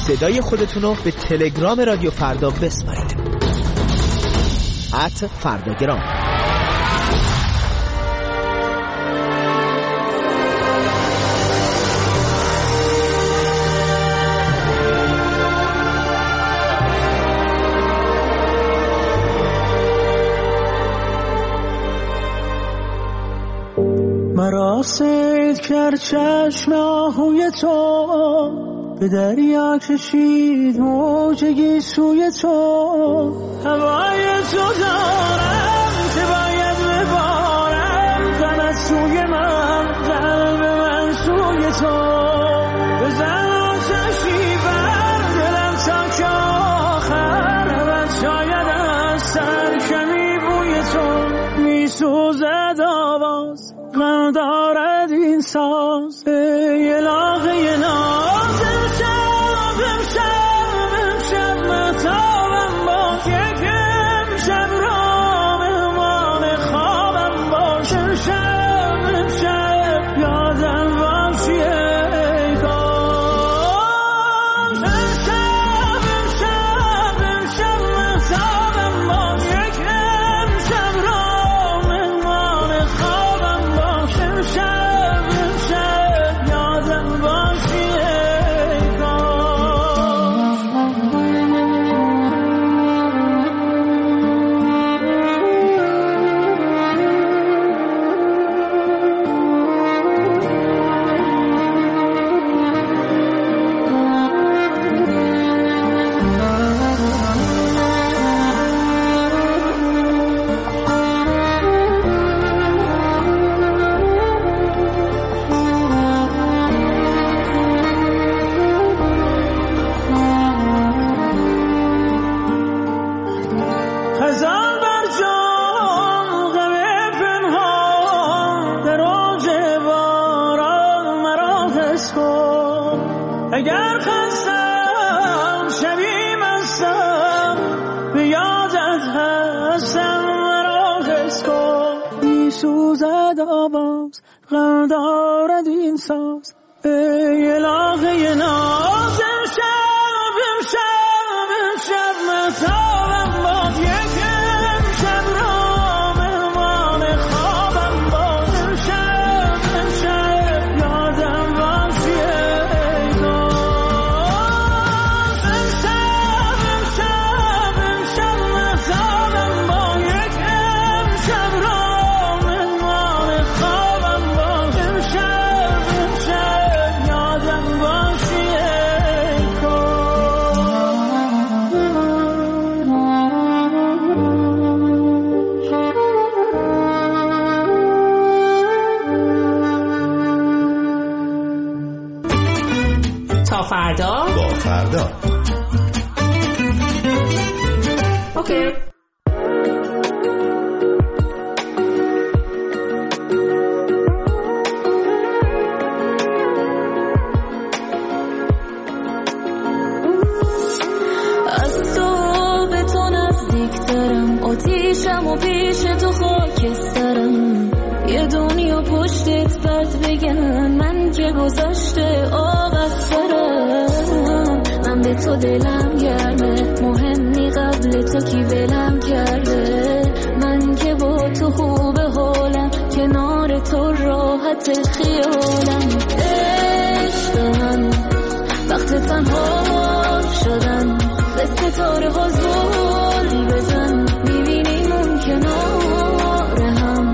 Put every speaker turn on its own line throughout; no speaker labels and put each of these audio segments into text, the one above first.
صدای خودتون رو به تلگرام رادیو فردا بسپارید. @فرداگرام.
مرا صید کرد چشم آهوی تو، به دریا کشید موجگی سوی تو. هوای تو دارم که باید ببارم، غمت سوی من، قلب من سوی تو. بزن آتشی بر دلم تا که آخر، رود شاید از سر کمی بوی تو. میسوزد آواز، غم دارد این ساز، ای علاقه ناز. امشب مهتابم باش، یک امشب راممان خوابم باش. امشب یادم باشی ای کاش. امشب مهتابم باش، یک امشب راممان خوابم باش. امشب یادم باشی ای اگر خستم شبی مستم، به یادت هستم مرا حس کن. میسوزد آواز، غم دارد این ساز، ای علاقه ناز. امشب مهتابم باز، یک امشب راممان خوابم باز. امشب یادم باشی ای کاش. امشب مهتابم باز، یک امشب راممان خوابم باز. امشب یادم باشی ای
تا فردا
با فردا.
اوکی.
از تو به تو نزدیکترم، آتیشم و پیش تو خاکسترم. یه دنیا پشتت بد بگن، من که گذشته آب از سرم. من به تو دلم گرمه، مهمی قبل تو کی ولم کرده. من که با تو خوب حالم، کنار تو راحت خیالم. عشق من وقت تنها شدن، به ستاره ها زل بزن، میبینیم اون کنار هم.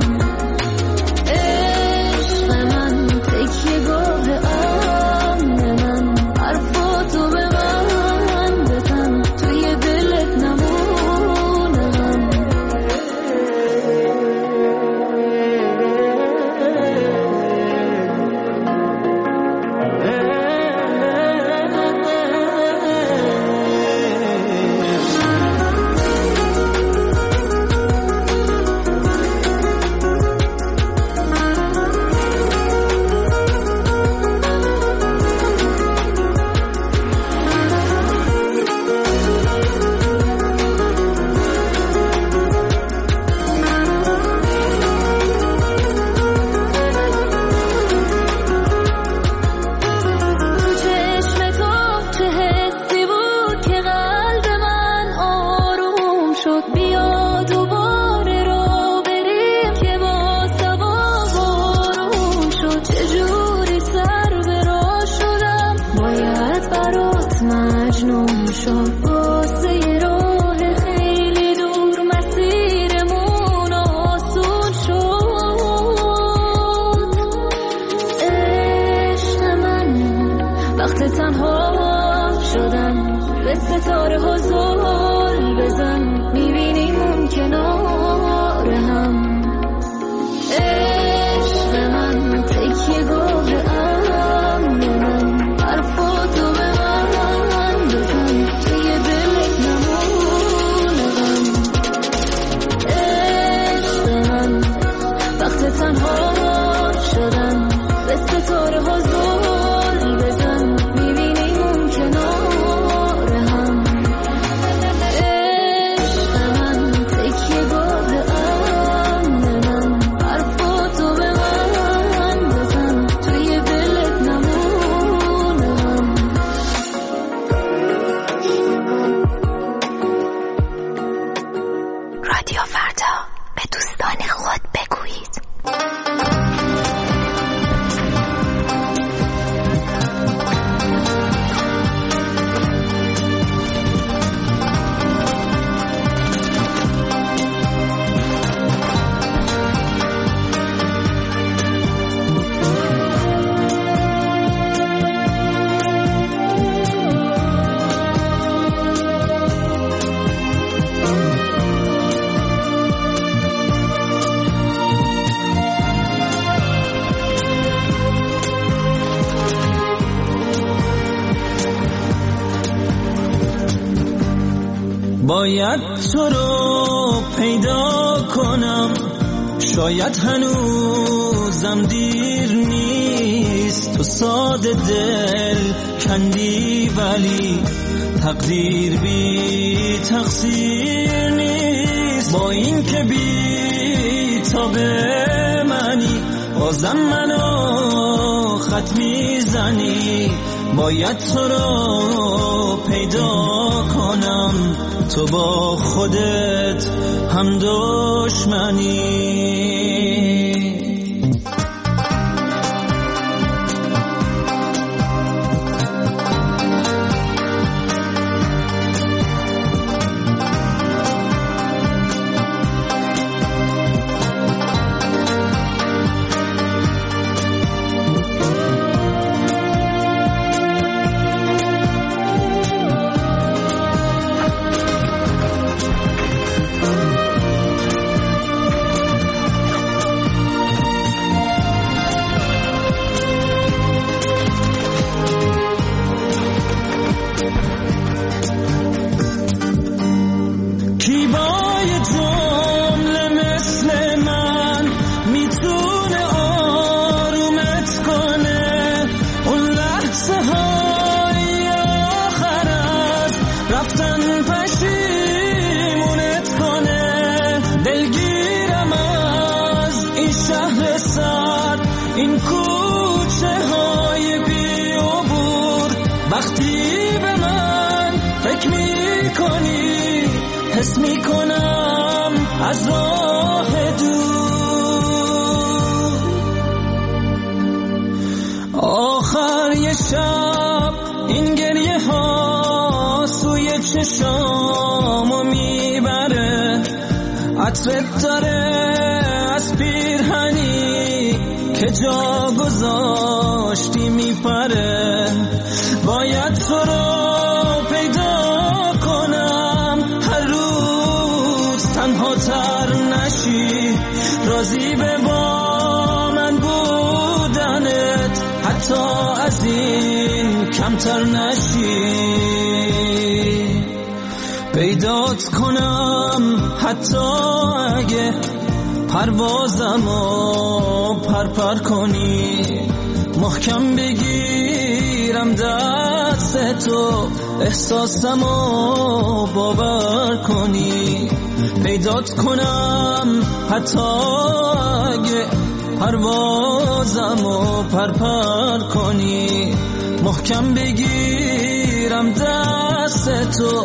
عشق من تکیه گاه امن من، حرفاتو به من بزن، توی دلت نمونم. مجنون شد واسه راه خیلی دور مسیرمون آسون شد. عشق من وقت تنها شدن به ستاره ها زل بزن میبینیم اون کنار هم. عشق من تکیه گاه امن من حرفاتو به من بزن توی دلت نمونم. عشق من وقت تنها شدن به ستاره ها زل بزن میبینیم اون کنار هم. عشق من تکیه گاه امن من حرفاتو به من بزن توی دلت نمونم.
رادیو فردا، به دوستان خود بگویید.
باید تو رو پیدا کنم، شاید هنوزم دیر نیست. تو ساده دل کندی ولی تقدیر بی تقصیر نیست. با این که بی تا به منی بازم منو خط میزنی. باید تو رو پیدا کنم، تو با خودت هم دشمنی. این کوچه های بی عبور، وقتی به من فکر می کنی حس می کنم از راه دور. آخر یه شب این گریه ها سوی چشامو میبره، عطرت داره از پیرهنی که جا گذاشتی میپره. باید تو رو پیدا کنم، هر روز تنها تر نشی، راضی به با من بودنت حتی از این کمتر نشی. پیدات کنم حتی اگه پروازمو پرپر کنی، محکم بگیرم دست تو احساسمو باور کنی. پیدات کنم حتی اگه پروازمو پرپر کنی، محکم بگیرم دست تو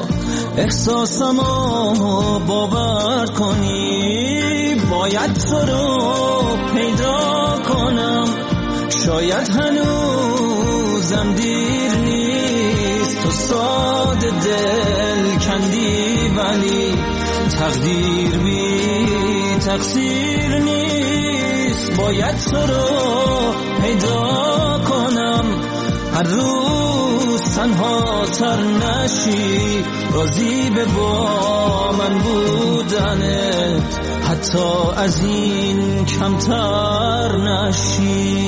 احساسمو باور کنی. باید تو رو پیدا کنم، شاید هنوزم دیر نیست. تو ساده دل کندی، ولی تقدیر بی تقصیر نیست. باید تو رو پیدا کنم، هر روز تنها تر نشی، راضی به با من بودنه، حتی از این کمتر نشی.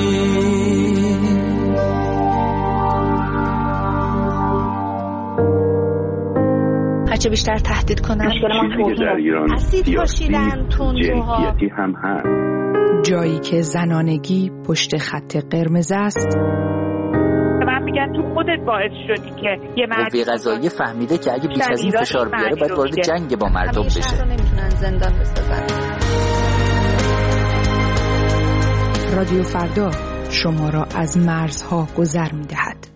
هرچه بیشتر تهدید کنن
چیزی که در ایران سیاسی جنسیتی هم هست.
جایی که زنانگی پشت خط قرمز است.
من میگن تو خودت باعث شدی که یه مرد
قوه قضاییه فهمیده که اگه بیش از این فشار بیاره باید وارد جنگ با مردم بشه.
همیشه نمیتونن زندان بسازن.
رادیو فردا شما را از مرزها گذر میدهد.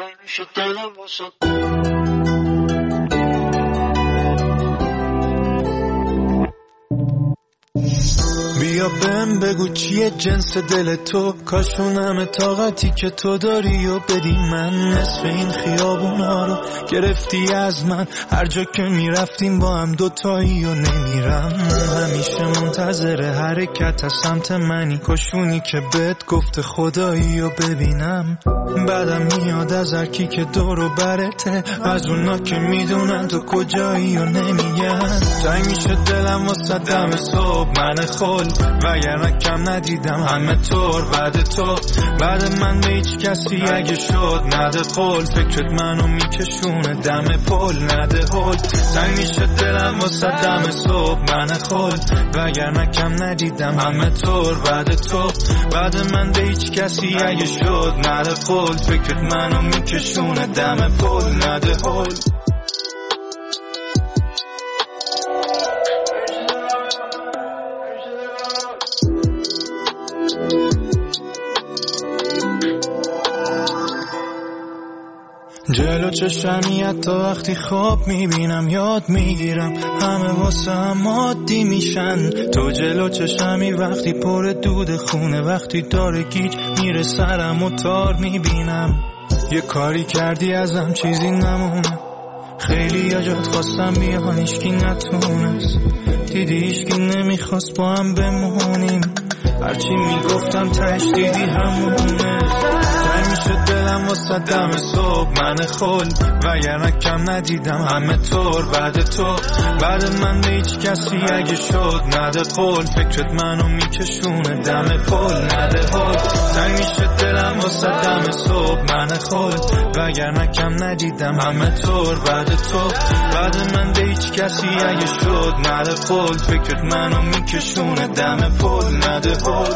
بیا بهم بگو چیه جنس دل تو، کاشونم طاقتی که تو داری و بدی من. نصف این خیابونا رو گرفتی از من، هر جا که میرفتیم با هم دوتایی و نمیرم. همیشه منتظر حرکت از سمت منی، کاشونی که بهت گفت خدایی و ببینم. بعدم میاد از هرکی که دور و برته، از اونا که میدونن تو کجایی و نمیگن. تنگ میشه دلم واسه دم صبح من خل، وگرنه کم ندیدم همه طور بعد تو. بعد من به هیچ کسی اگه شد نده قول، فکرت منو میکشونه دم پل نده هل. تنگ میشه دلم واسه دم صبح من خل، وگرنه کم ندیدم همه طور بعد تو. بعد من به هیچ کسی اگه شد نده قول، فکرت منو میکشونه دم پل نده هل. جلو چشمی حتی وقتی خواب میبینم یاد میگیرم، همه واسه هم عادی میشن. تو جلو چشمی وقتی پر دود خونه، وقتی داره گیج میره سرم و تار میبینم. یه کاری کردی ازم چیزی نمونه، خیلی یا جات خواستم بیان ایشکی نتونست، دیدی ایشکی نمیخواست با هم بمونیم، هرچی میگفتم تش دیدی همونه. تنگ میشه دلم واسه دم صبح من خل، وگرنه کم ندیدم همه طور بعد تو. بعد من به هیچ کسی اگه شد نده قول، فکرت منو میکشونه دم پل نده هل. تنگ میشه دلم واسه دم صبح من خل، وگرنه کم ندیدم همه طور بعد تو. بعد من به هیچ کسی اگه شد نده قول، فکرت منو میکشونه دم پل نده هل.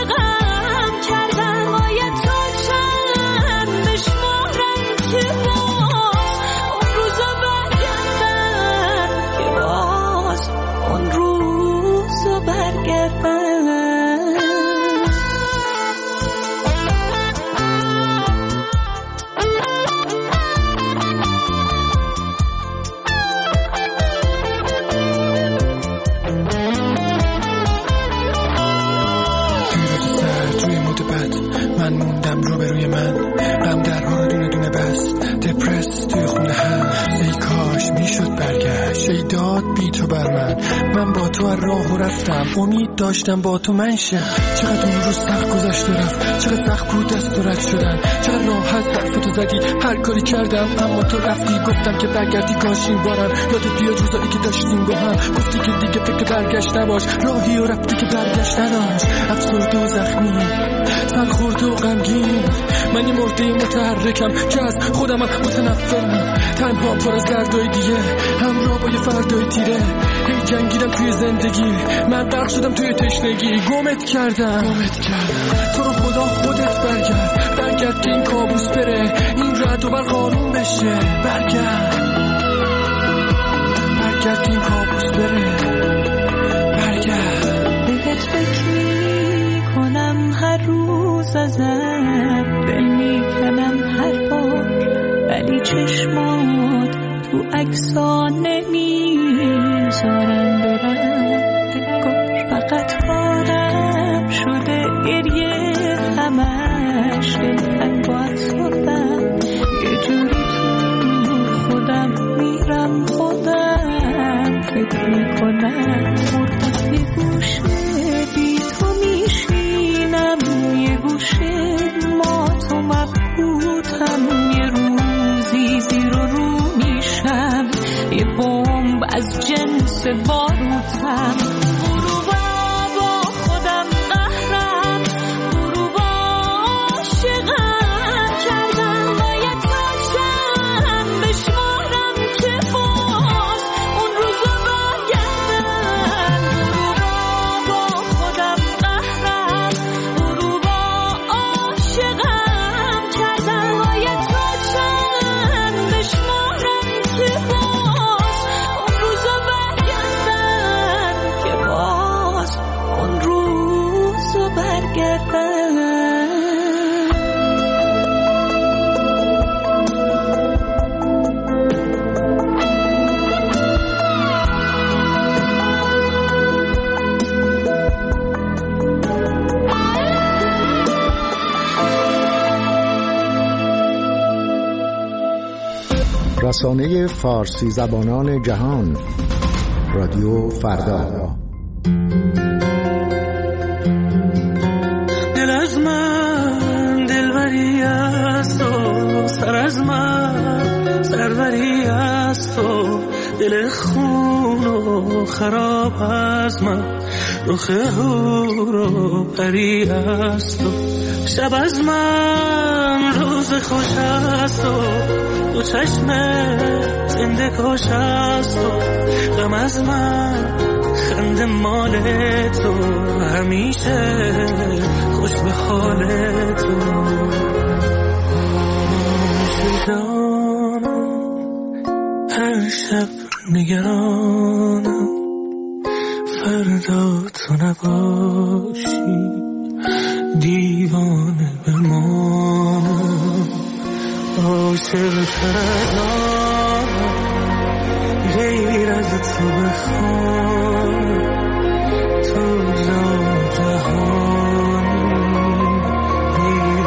که
رفتم، امید داشتم با تو منشم. چقدر اون روز سخت گذشته رفت، چقدر سخت بود دست و رد شدن، چقدر راحت حرف تو زدی، هر کاری کردم اما تو رفتی. گفتم که برگردی کاشین بارم، یادت بیاد روزایی که داشتیم با هم. گفتی که دیگه فکر برگشت نباش، راهی و رفتی که برگشت نداشت. افسرده و زخمی، سرخورده و غمگین، من یه مرده متحرکم که از خودمم متنفرم. تنها پر از دردای دیگه، همراه با یه فردای تیره. هی جنگیدم توی زندگی، من غرق شدم توی تشنگی. گمت کردم تو رو خدا خودت برگرد که این کابوس بره، این رد و برق آروم بشه. برگرد که این کابوس بره. برگرد.
بهت فکر میکنم هر روز ازم، دل میکنم هر بار، ولی چشمات تو عکس‌ها نمیذارم برم. فقط کارم شده گریه همش، دلتنگ و افسردم، یه جوری تو خودم میرم، خودم فکر میکنم. مرده یه گوشه بی تو میشینم، یه گوشه ما تو مبهوتم. یه روزی زیر و رو میشم، یه بمب از جنس باروتم.
رسانه فارسی زبانان جهان، رادیو فردا.
دل از من دلبری است و سر از من سروری است و دل خون و خراب از من رخ هور و پری است و شب از من روز خوش است و تو چشم زنده کش است و غم از من خنده مال تو همیشه خوش به حال تو. شدانم هر شب نگرانم فردا تو نباشی دیوانه بمانم. عاشق تردارم غیر از تو بخوام تو جهانی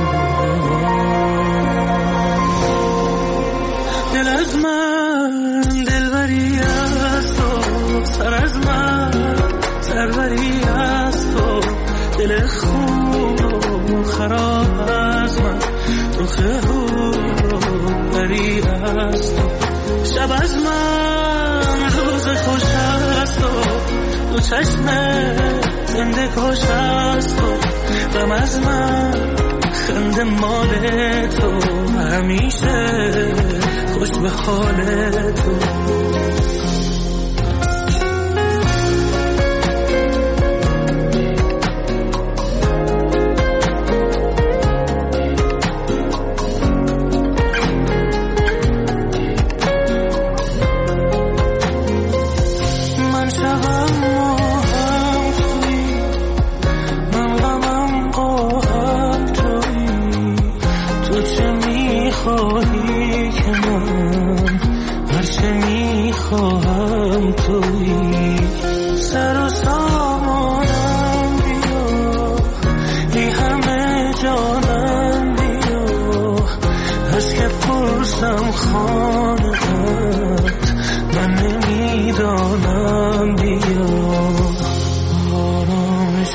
دل از من دلبری است و سر از من سروری است و دل خون و خراب از من رخ هور و پری است و شب از من روز خوش است و تو چشم زنده کش است و غم از من خنده مال تو همیشه خوش به حال تو.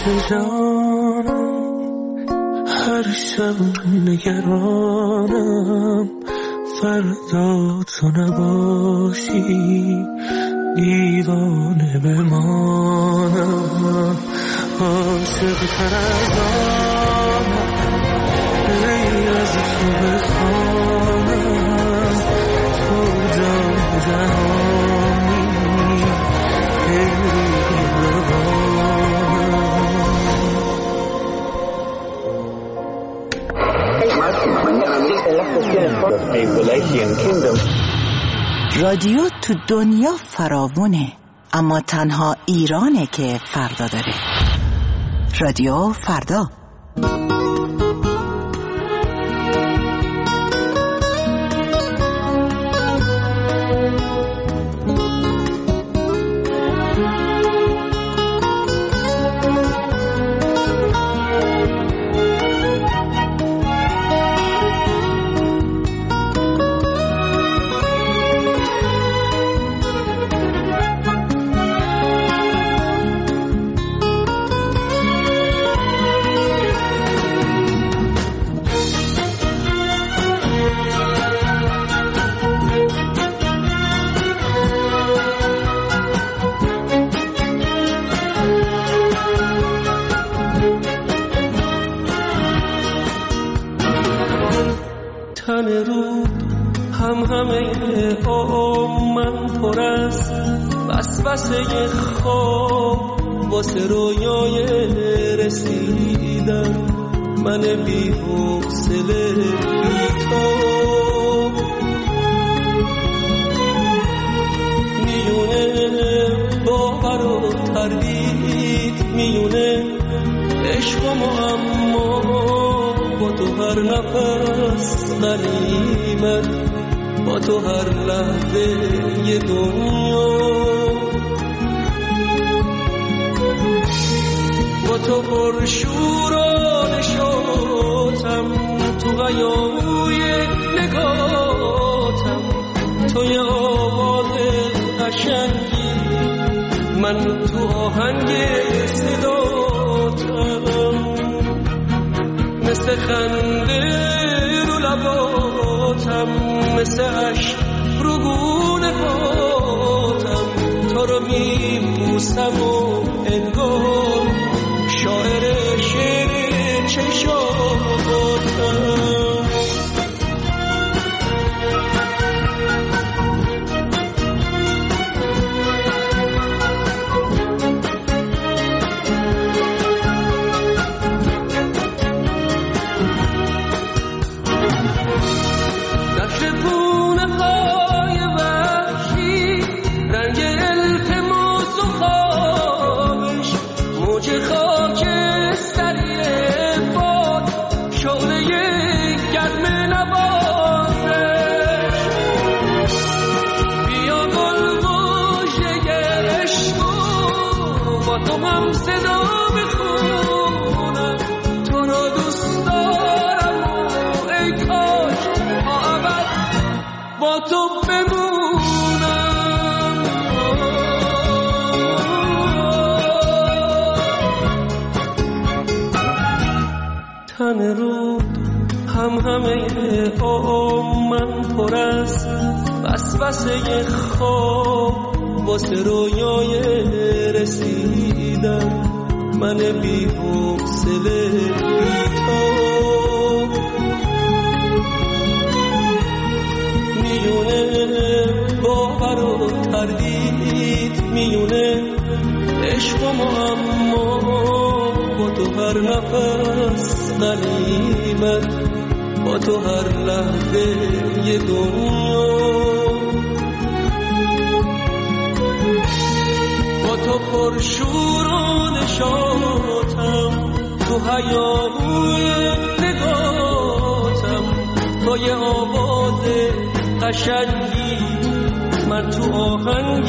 جانم هر شب نگرانم فردا تو نباشی دیوانه بمانم عاشق تر از آنم غیر از تو بخوانم تو جان جهانی غیری
رادیو تو دنیا فراوونه، اما تنها ایرانه که فردا داره. رادیو فردا.
وسوسه خواب واسه رویای رسیدن من بی حوصله بی تو میونه باور و تردید میونه عشق و معما با تو هر نفس غنیمت با تو هر لحظه یه دنیا با تو پرشور و نشاتم تو غیابوی نگاتم تو یه آواز قشنگی من تو آهنگ صداتم مثل خنده رو لباتم مثل عشق رو گونه هاتم تو رو میبوسم و انگار شاعر شعر چشاتم تن رو همه من پر از وسوسه خواب واسه رویای رسیدن من بی حوصله بی تو میونه باور و تردید میونه عشق و معما با تو هر نفس غنیمت با تو هر لحظه یه دنیا با تو پرشور و نشاتم تو هیاهوی نگاتم تو یه آواز قشنگی من تو آهنگ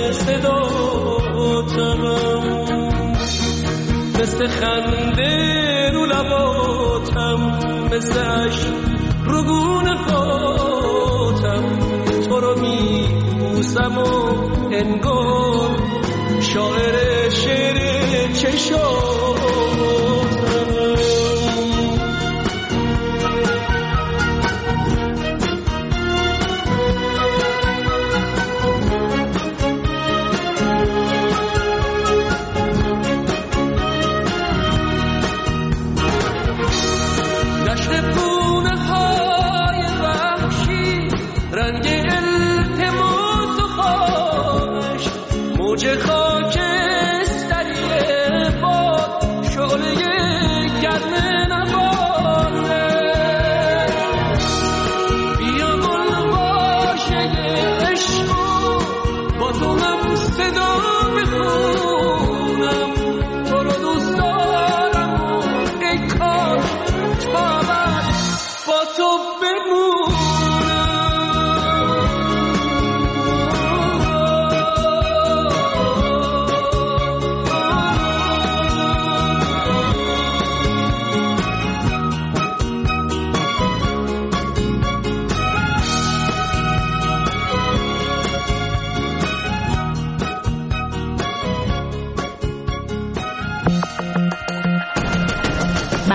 صداتم مثل خنده رو لباتم مثل عشق رو گونه خاتم تو رو میبوسم و انگار شاعر شعر چشاتم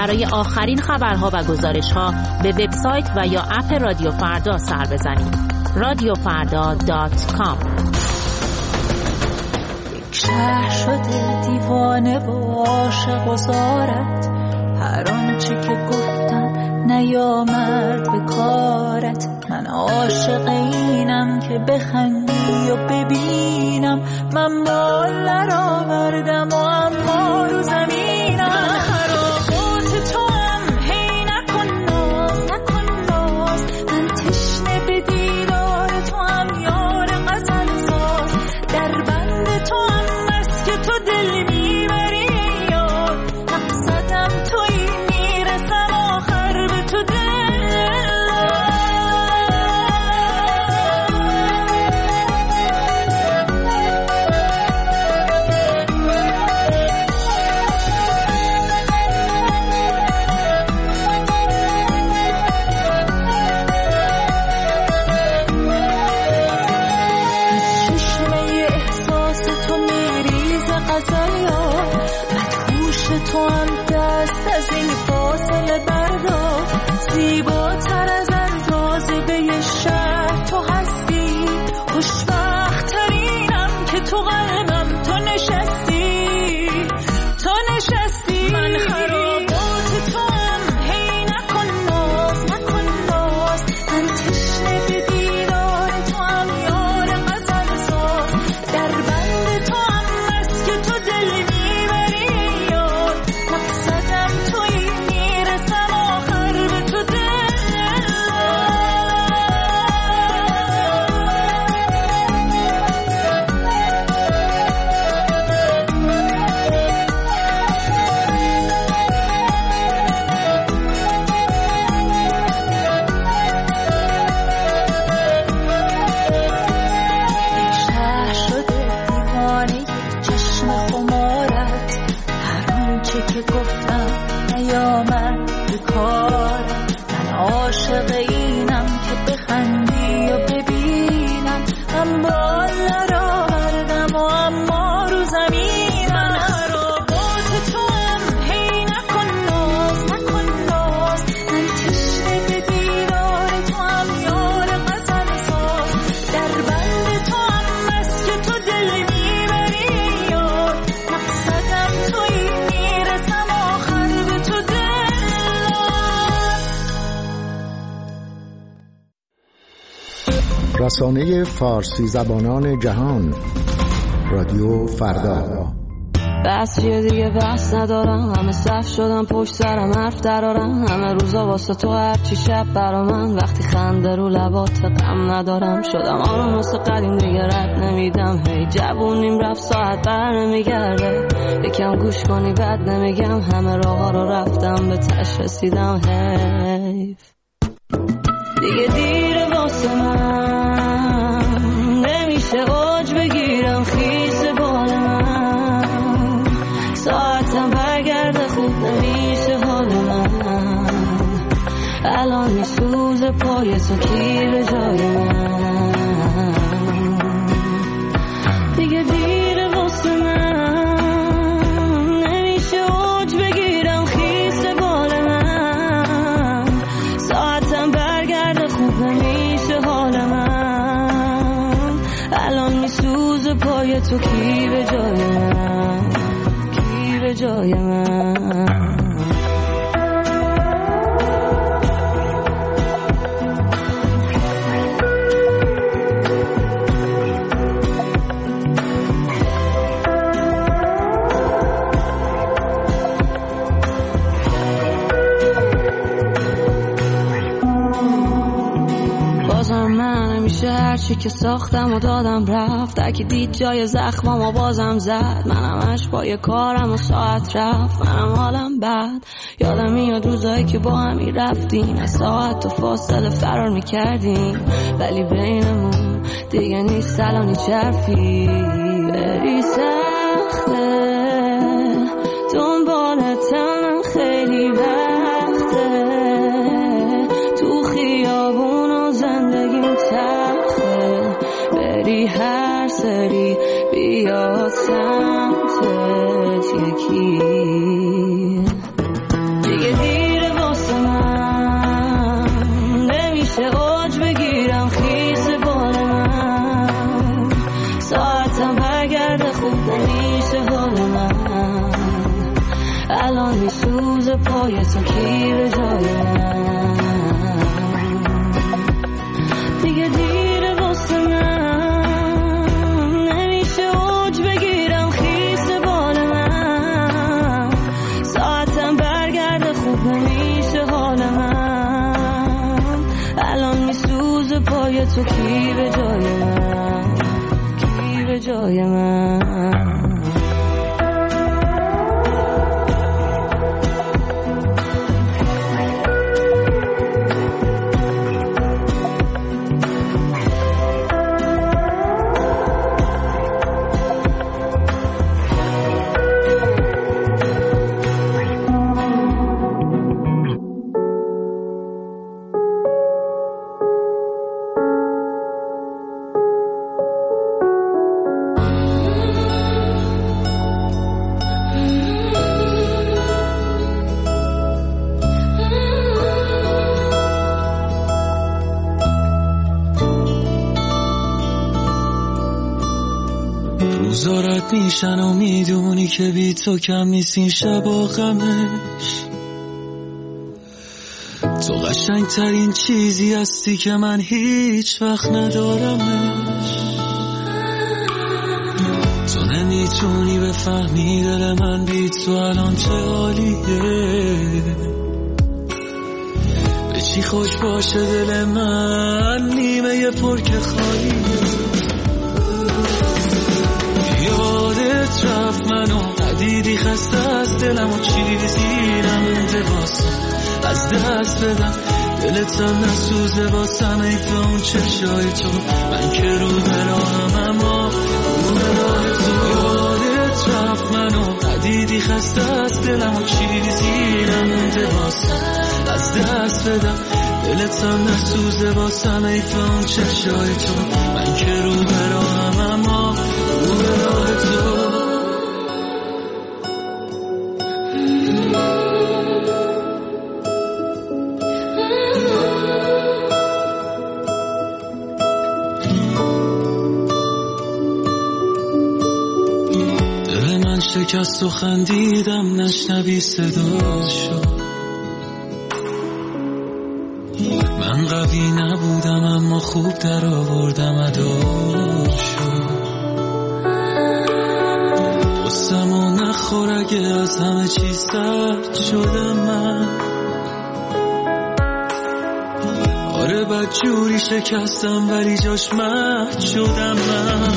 برای آخرین خبرها و گزارش‌ها به وبسایت و یا اپ رادیو فردا سر بزنید. radiofarda.com.
شهر شده دیوانه و عاشق و زارت، هر آنچه که گفتم نیامد به کارت. من عاشق اینم که بخندی و ببینم، من بال آوردم و اما رو زمینم. خرابات تو هم هی نکن ناز، نکن ناز، من تشنه به دیدار تو هم یار غزل ساز. در بند تو هم بس که تو دل میبری یار، مقصدم توی میرسم آخر به تو دل. تو هم دست از این فاصله بردار، زیباتر از اندازه به شهر تو هستی. خوشبخت ترینم که تو قلبم تو نشستی، تو نشستی. من خرابات تو هم هی نکن ناز، نکن ناز، من تشنه به دیدار تو هم یار غزل ساز. در بند تو هم بس که تو دل میبری یار، مقصدم توی میرسم آخر به تو دل. شهر شده دیوانه چشم خمارت، هر آنچه که گفتم نیامد به کارت. من عاشق اینم که بخندی و ببینم، من بال آوردم و اما رو زمینم. خرابات تو هم هی نکن ناز، نکن ناز، من تشنه به دیدار تو هم یار غزل ساز. در بند تو هم بس که تو دل میبری یار، مقصدم توی میرسم آخر به تو دل.
رسانه فارسی زبانان جهان رادیو فردا.
بس چیه دیگه بس ندارم، همه صف شدم پشت سرم حرف درارم. همه روزا واسه تو هرچی شب برا من، وقتی خنده رو لبات غم ندارم. شدم آرام واسه قدیم دیگه رد نمیدم، هی جوونیم رفت ساعت بر نمیگرده. یکم گوش کنی بد نمیگم، همه راه ها رو رفتم به تش رسیدم. حیف دیگه دیره واسه من، نمیشه اوج بگیرم خیس بال من. ساعتم برگرده خوب نمیشه حال من، الان میسوزه پای تو کی به جای من. دیگه دیره واسه من، نمیشه اوج بگیرم خیس بال من. ساعتم برگرده خوب نمیشه حال من، الان میسوزه پای تو کی به جای من، کی به جای من. هرچی که ساختم و دادم رفت، در که دید جای زخمم و بازم زد. منم همش پای کارم و ساعت رفت، منم حالم بد. یادم میاد روزایی که با همی رفتیم، از ساعت و فاصله فرار میکردیم، ولی بینمون دیگه نیست الان هیچ حرفی. بری سخته دنبالتم خیلی وقته، تو خیابون و زندگیم تخته. بری هر سری بیاد سمتت یکی دیگه نمیشه اوج بگیرم خیس بال من، ساعتم برگرده خوب نمیشه حال من، الان میسوز پای تو کی به جای من، دیگه دیره واسه من، نمیشه اوج بگیرم خیس بال من، ساعتم برگرده خوب نمیشه حال من، الان میسوز پای تو کی به جای من، کی به جای من.
روزارت میشن و میدونی که بی تو کم نیست این شبا غمش، تو قشنگ ترین چیزی هستی که من هیچ وقت ندارمش، تو نمیتونی بفهمی دل من بی تو الان چه حالیه، به چی خوش باشه دل من نیمه پر که خالیه، یادت رفت منو ندیدی خسته از دلم و چیزی نمونده واسم از دست بدم، دلتم نسوزه واسم ایفه اون چشای تو، من که رو براهم اما رو براه تو، یادت رفت منو ندیدی خسته از دلم و چیزی نمونده واسم از دست بدم، دلتم نسوزه واسم ایفه اون چشای تو، من که رو براهم اما رو براه تو. دل من شکست و خندیدم نشنوی صداشو، من قوی نبودم اما خوب در آوردم اداشو، قصم و نخور اگه از همه چیز سرد شدم من، آره بد جوری شکستم ولی جاش مهد شدم من،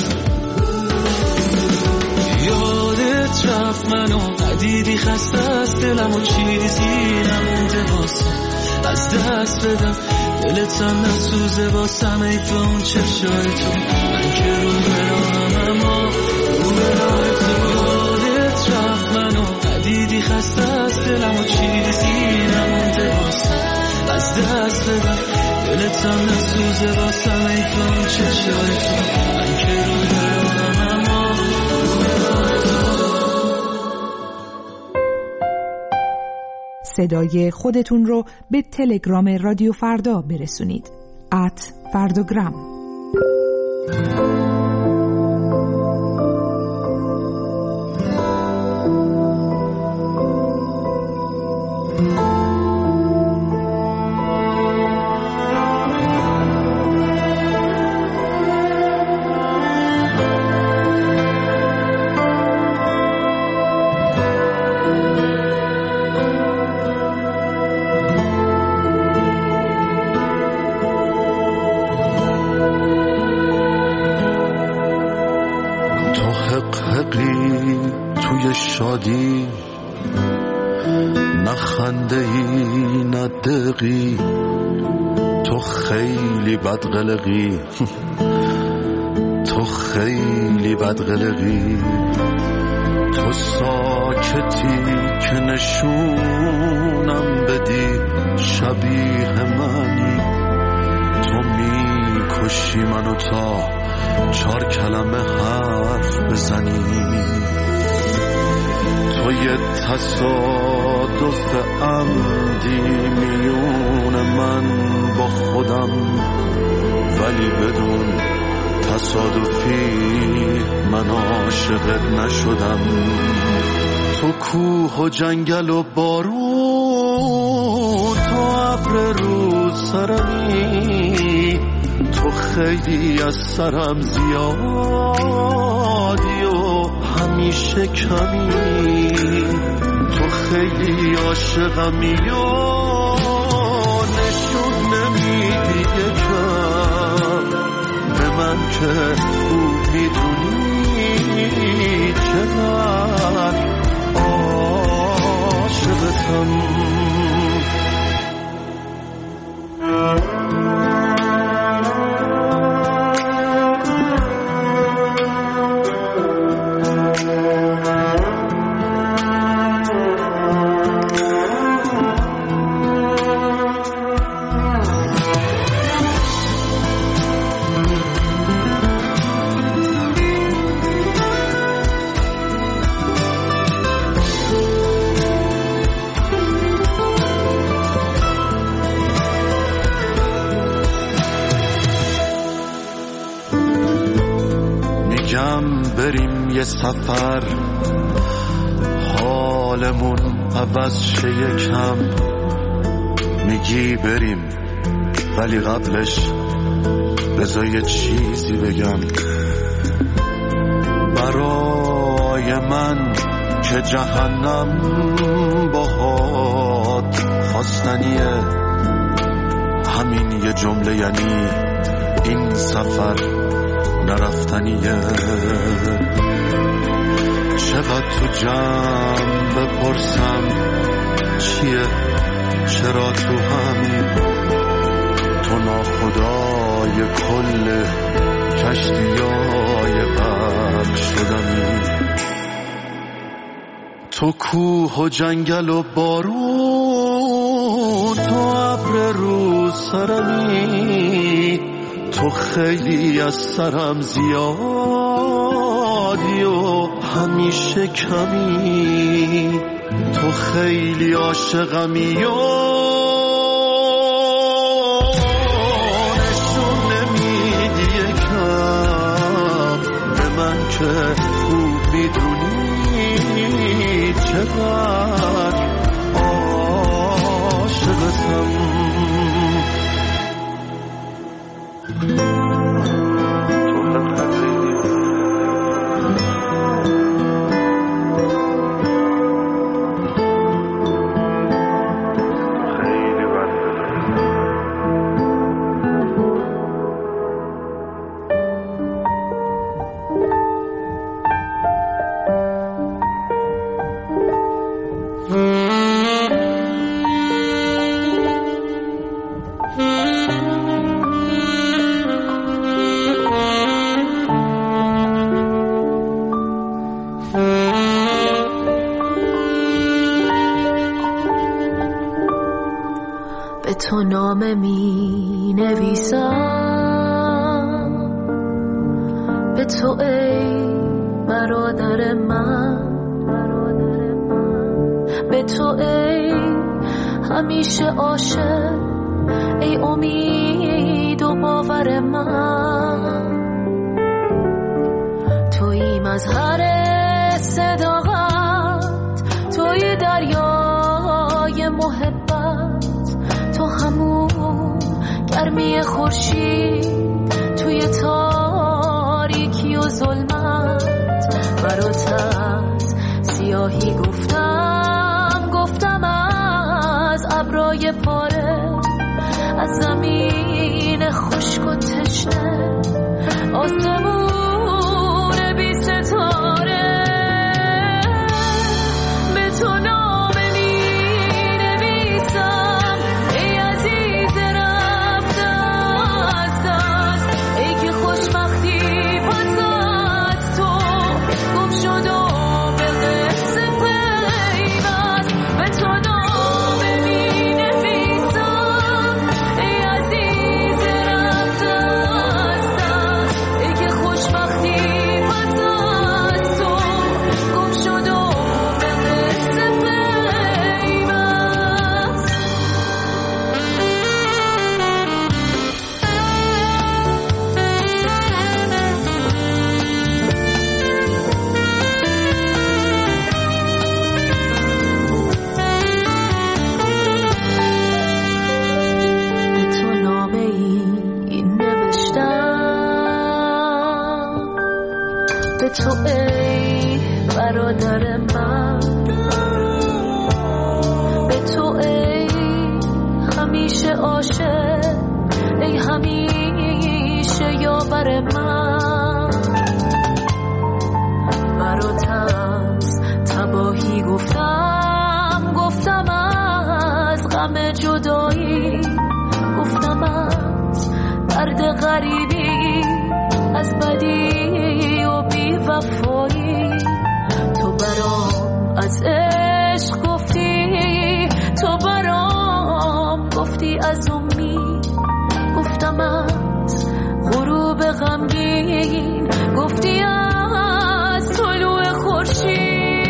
یادت رفت منو ندیدی خسته از دلم و چیزی نمونده واسم از دست بدم، دلتم نسوزه واسم ایفه اون چشای تو، من که رو براهم اما رو براه تو، یادت رفت منو ندیدی خسته از دلم و چیزی نمونده واسم از دست بدم، دلتم نسوزه واسم ایفه اون چشای تو، من که رو براهم اما رو براه تو.
صدای خودتون رو به تلگرام رادیو فردا برسونید @فرداگرام.
توی شادی نخنده ای ندقی، تو خیلی بدقلقی تو خیلی بدقلقی، تو ساکتی که نشونم بدی شبیه منی، تو میکشی منو تا 4 کلمه حرف بزنی، تو تو یه تصادف عمدی میون من با خودم، ولی بدون تصادفی من عاشقت نشدم. تو کوه و جنگل و بارون، تو ابر رو سرمی، تو خیلی از سرم زیادی و همیشه کمی، تو خیلی عاشقمی و نشون نمیدی یکم به من که خوب میدونی چقدر عاشقتم. بریم یه سفر حالمون عوض شه یکم، میگی بریم ولی قبلش بذار یه چیزی بگم. برای من که جهنم باهات خواستنیه، همین یه جمله یعنی این سفر نرفتنیه. چقدر تو جمع بپرسم چیه، چرا تو همی، تو ناخدای کل کشتیای غرق شدمی. تو کوه و جنگل و بارون، تو ابر رو سرمی، تو خیلی از سرم زیادی و همیشه کمی، تو خیلی عاشقمی و نشون نمیدی یکم به من که خوب میدونی چقدر عاشقتم.
تو نامه می نویسم به تو ای برادر من، به تو ای همیشه عاشق، ای امید و باور من. تویی مظهر صداقت، تویی دریای محبت، تو همون گرمی خورشید توی تاریکی و ظلمت. برات از سیاهی گفتم از ابرای پاره، از زمین خشک و تشنه، آسمون بی ستاره. به تو نامه می نویسم ای عزیز رفته از دست، ای که خوشبختی پس از تو گم شد و به قصه پیوست. به تو نامه می نویسم ای عزیز به تو ای برادر من، به تو ای همیشه عاشق، ای همیشه یاور من. برات از تباهی گفتم از غم جدایی، گفتم از درد غریبی، از بدی و بی وفایی. تو برام از عشق گفتی، تو برام گفتی از امید، گفتم از غروب غمگین، گفتی از طلوع خورشید.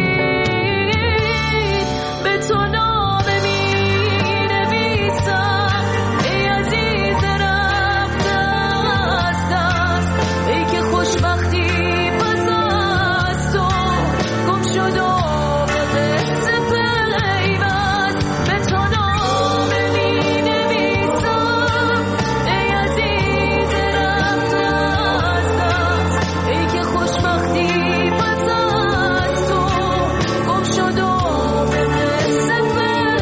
به تو نامه می‌نویسم ای عزیز رفته از دست، ای که خوشبختی بس از تو گم شد و به قصه پیوست. به تو نامه می‌نویسم ای عزیز رفته از دست، ای که خوشبختی بس از تو گم شد و به قصه پیوست.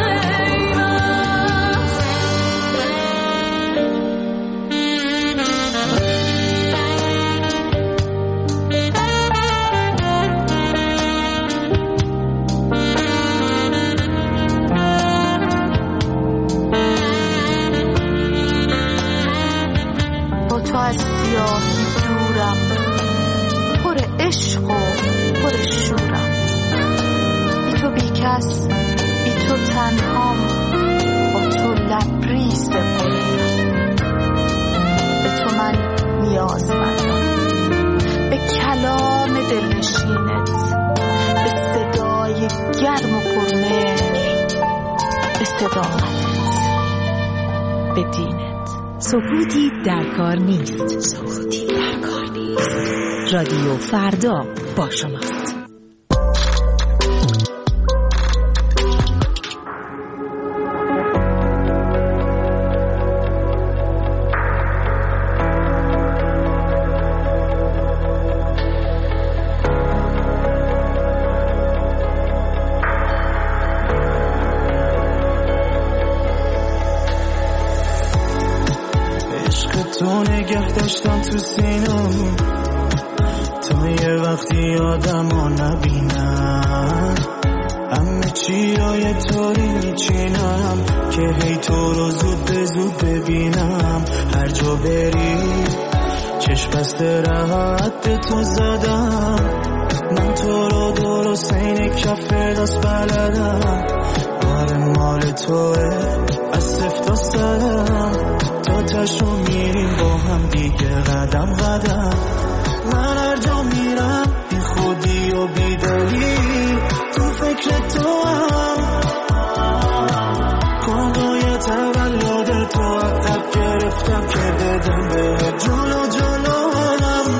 با تو از سیاهی دورم، پر عشق و پر شورم، بی تو بی کس، بی تو تنهام، با تو لبریز غرورم. به تو من نیازمندم، به کلام دلنشینت، به صدای گرم و پرمهر، به صداقتت، به دینت.
سکوتی در کار نیست. سکوتی در کار نیست. رادیو فردا با شماست.
تو نگه داشتم تو سینم تا یه وقتی یادمو نبینم، همه چی رو یه طوری میچینم که هی تو رو زود به زود ببینم. هر جا بری چشم بسته راحت به تو زدم، من تو رو درست این کف دست بلدم. آره مال توه از صفت تا سرم، تا تشو میریم با هم دیگه قدم قدم. من هر جا میرم بی خودی و بی دلیل تو فکر تو هم، کندای تولد تو عقب گرفتم که بدم به جلو جلوم.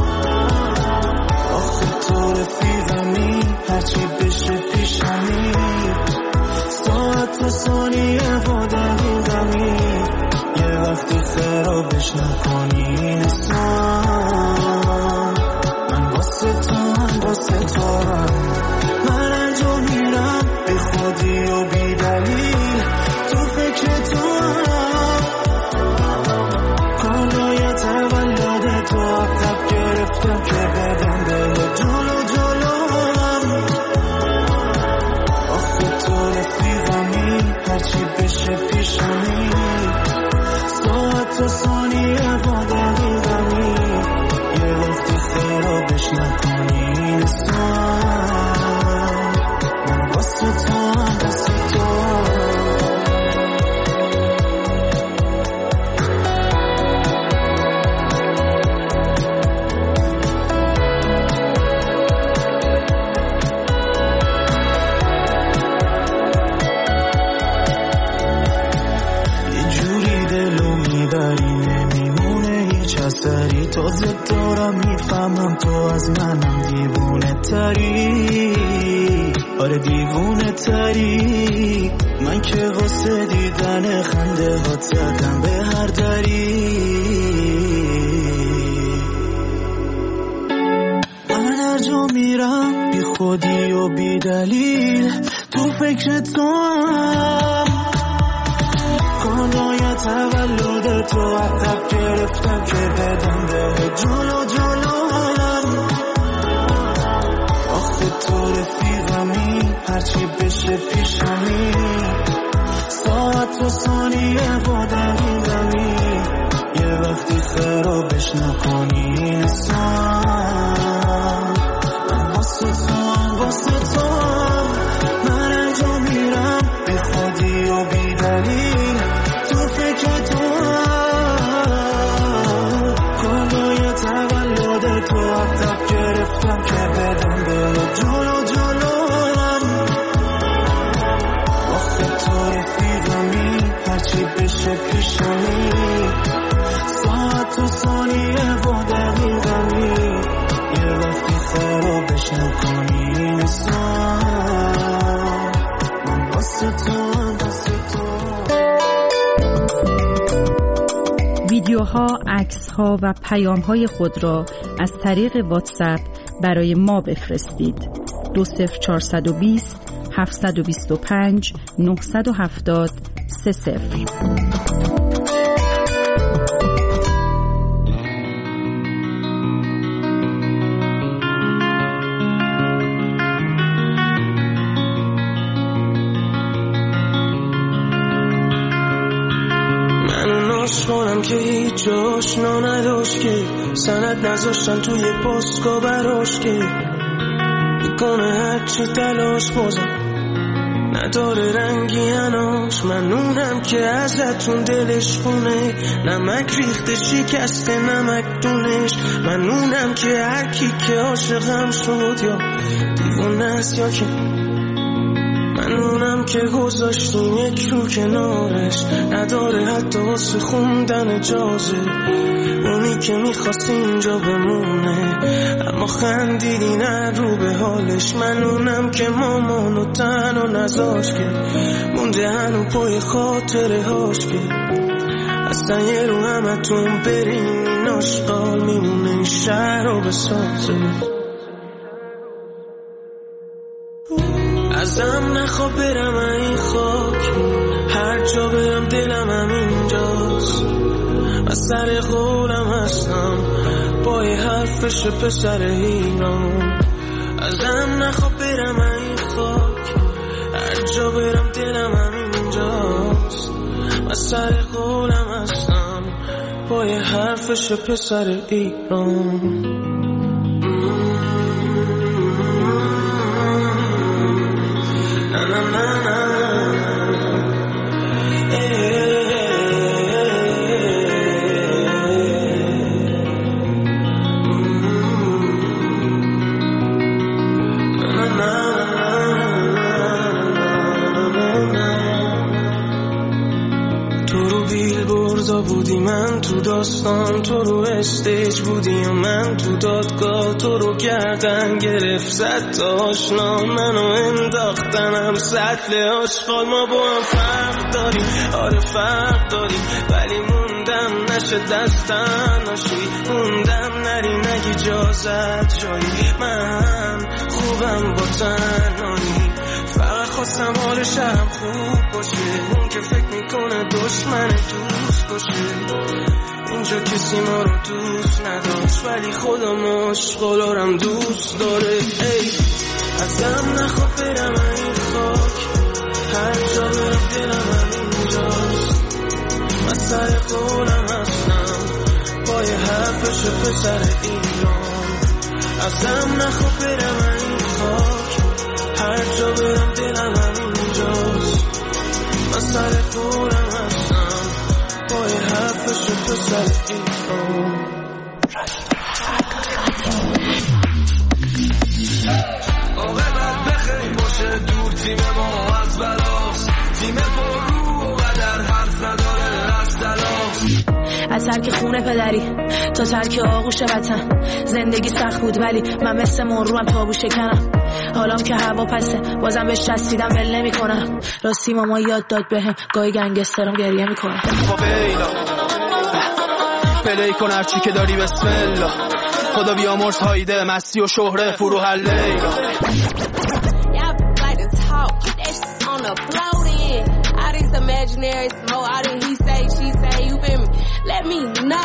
آخه تو رفیقمی هرچی بشه پیشمی، ساعت و ثانیه و دقیقمی، یه وقتی خرابش نکنی نسان. من واسه تو هم واسه تو هم، من هر جا میرم به خودی و بی دلیل تو فکر تو هم، کالای تولد تو عقب گرفتم که بدم به جلو جلوم. آخه تو رفیقمی هرچی بشه پیشمی، ساعت و ثانیه با دقیقمی، یه وقتی خرابش نکنی نسان. من واسه تو هم واسه تو. تازه دارم میفهمم تو از منم دیوونه تری، آره دیوونه تری. من که واسه دیدن خنده هات زدم به هر دری. من
خودی و بی دلیل تو فکر تو هم کانای تولد تو عقب گرفتم که بدم به جلو جلوم آخه تو رفیقمی هرچی بشه پیشمی ساعت و ثانیه و دقیقمی یه وقتی خرابش نکنی انسان من واسه تو من انجا میرم بی خودی و بی دلیل تو فکر تو کانای تولد تو عقب گرفتم که بدم به جلو جلوم آخه تو رفیقمی هرچی بشه پیشمی ساعت و ثانیه و دقیقمی یه وقتی خرابش نکنی انسان من واسه تو
ویدیوها، عکس‌ها و پیام‌های خود را از طریق واتساپ برای ما بفرستید. 20420 725 970 30.
عشقانم که هیچ آشنا نداشت که سند نذاشتن توی پاسکا براش که میکنه هرچی تلاش بازم نداره رنگی هناش ممنونم که ازتون دلش خونه نمک ریخته شکسته نمک دونش ممنونم که هرکی که عاشقم شد یا دیوونه است یا که ممنونم که گذاشتیم یک رو کنارش نداره حتی واسه خوندن اجازه اونی که میخواست اینجا بمونه اما خندیدی نه رو به حالش ممنونم که مامانو تنها نذاشت که مونده هنو پای خاطره هاش که اصلا یه رو همتون بریم این آشقال میمونه این شهر رو بسازه ازم نخواه برم این خاک هر جا برم دلم همینجاست و سر قولم هستم با یه حرفش پسر ایران ازم نخواه برم این خاک هر جا برم دلم همینجاست و سر قولم هستم با یه حرفش پسر ایران بودی من تو داستان تو رو استیج بودی و من تو دادگاه تو رو گردن گرفت زد تا آشنا منو انداختنم سطل آشغال ما با هم فرق داریم آره فرق داریم ولی موندم نشه دستم ناشی موندم نری نگی اجازت جایی من خوبم با تنهایی فقط خواستم حال شهرم خوب باشه اون که فکر میکنه دشمن دوست باشه اینجا کسی ما رو دوست نداشت ولی خدا مشغولارم دوست داره ای ازم نخواه برم این خاک هر جا برم دلم همینجاست من سر قولم هستم با یه حرفش پسر ایران ازم نخواه برم این خاک هر جا برم دلم همینجاست من سر قولم هستم با یه حرفش پسر ایران آقابت بخیر باشه دور تیم ما از بلاست تیم پر رو و در حرف نداره از دلاست
از ترک خونه پدری تا ترک آغوش وطن زندگی سخت بود ولی من مثل مروم تابو شکنم حالام که هوا پسه بازم بهش چسبیدم ول نمی‌کنم راستی ماما یاد داد بهم گاهی گنگسترم گریه میکنه
پلی کن هرچی که داری بسم الله خدا بیامرز هایده مستی و شهره فروح لیلا
applauding. All these imaginary smoke, all this he say, she say, you feel me? Let me know.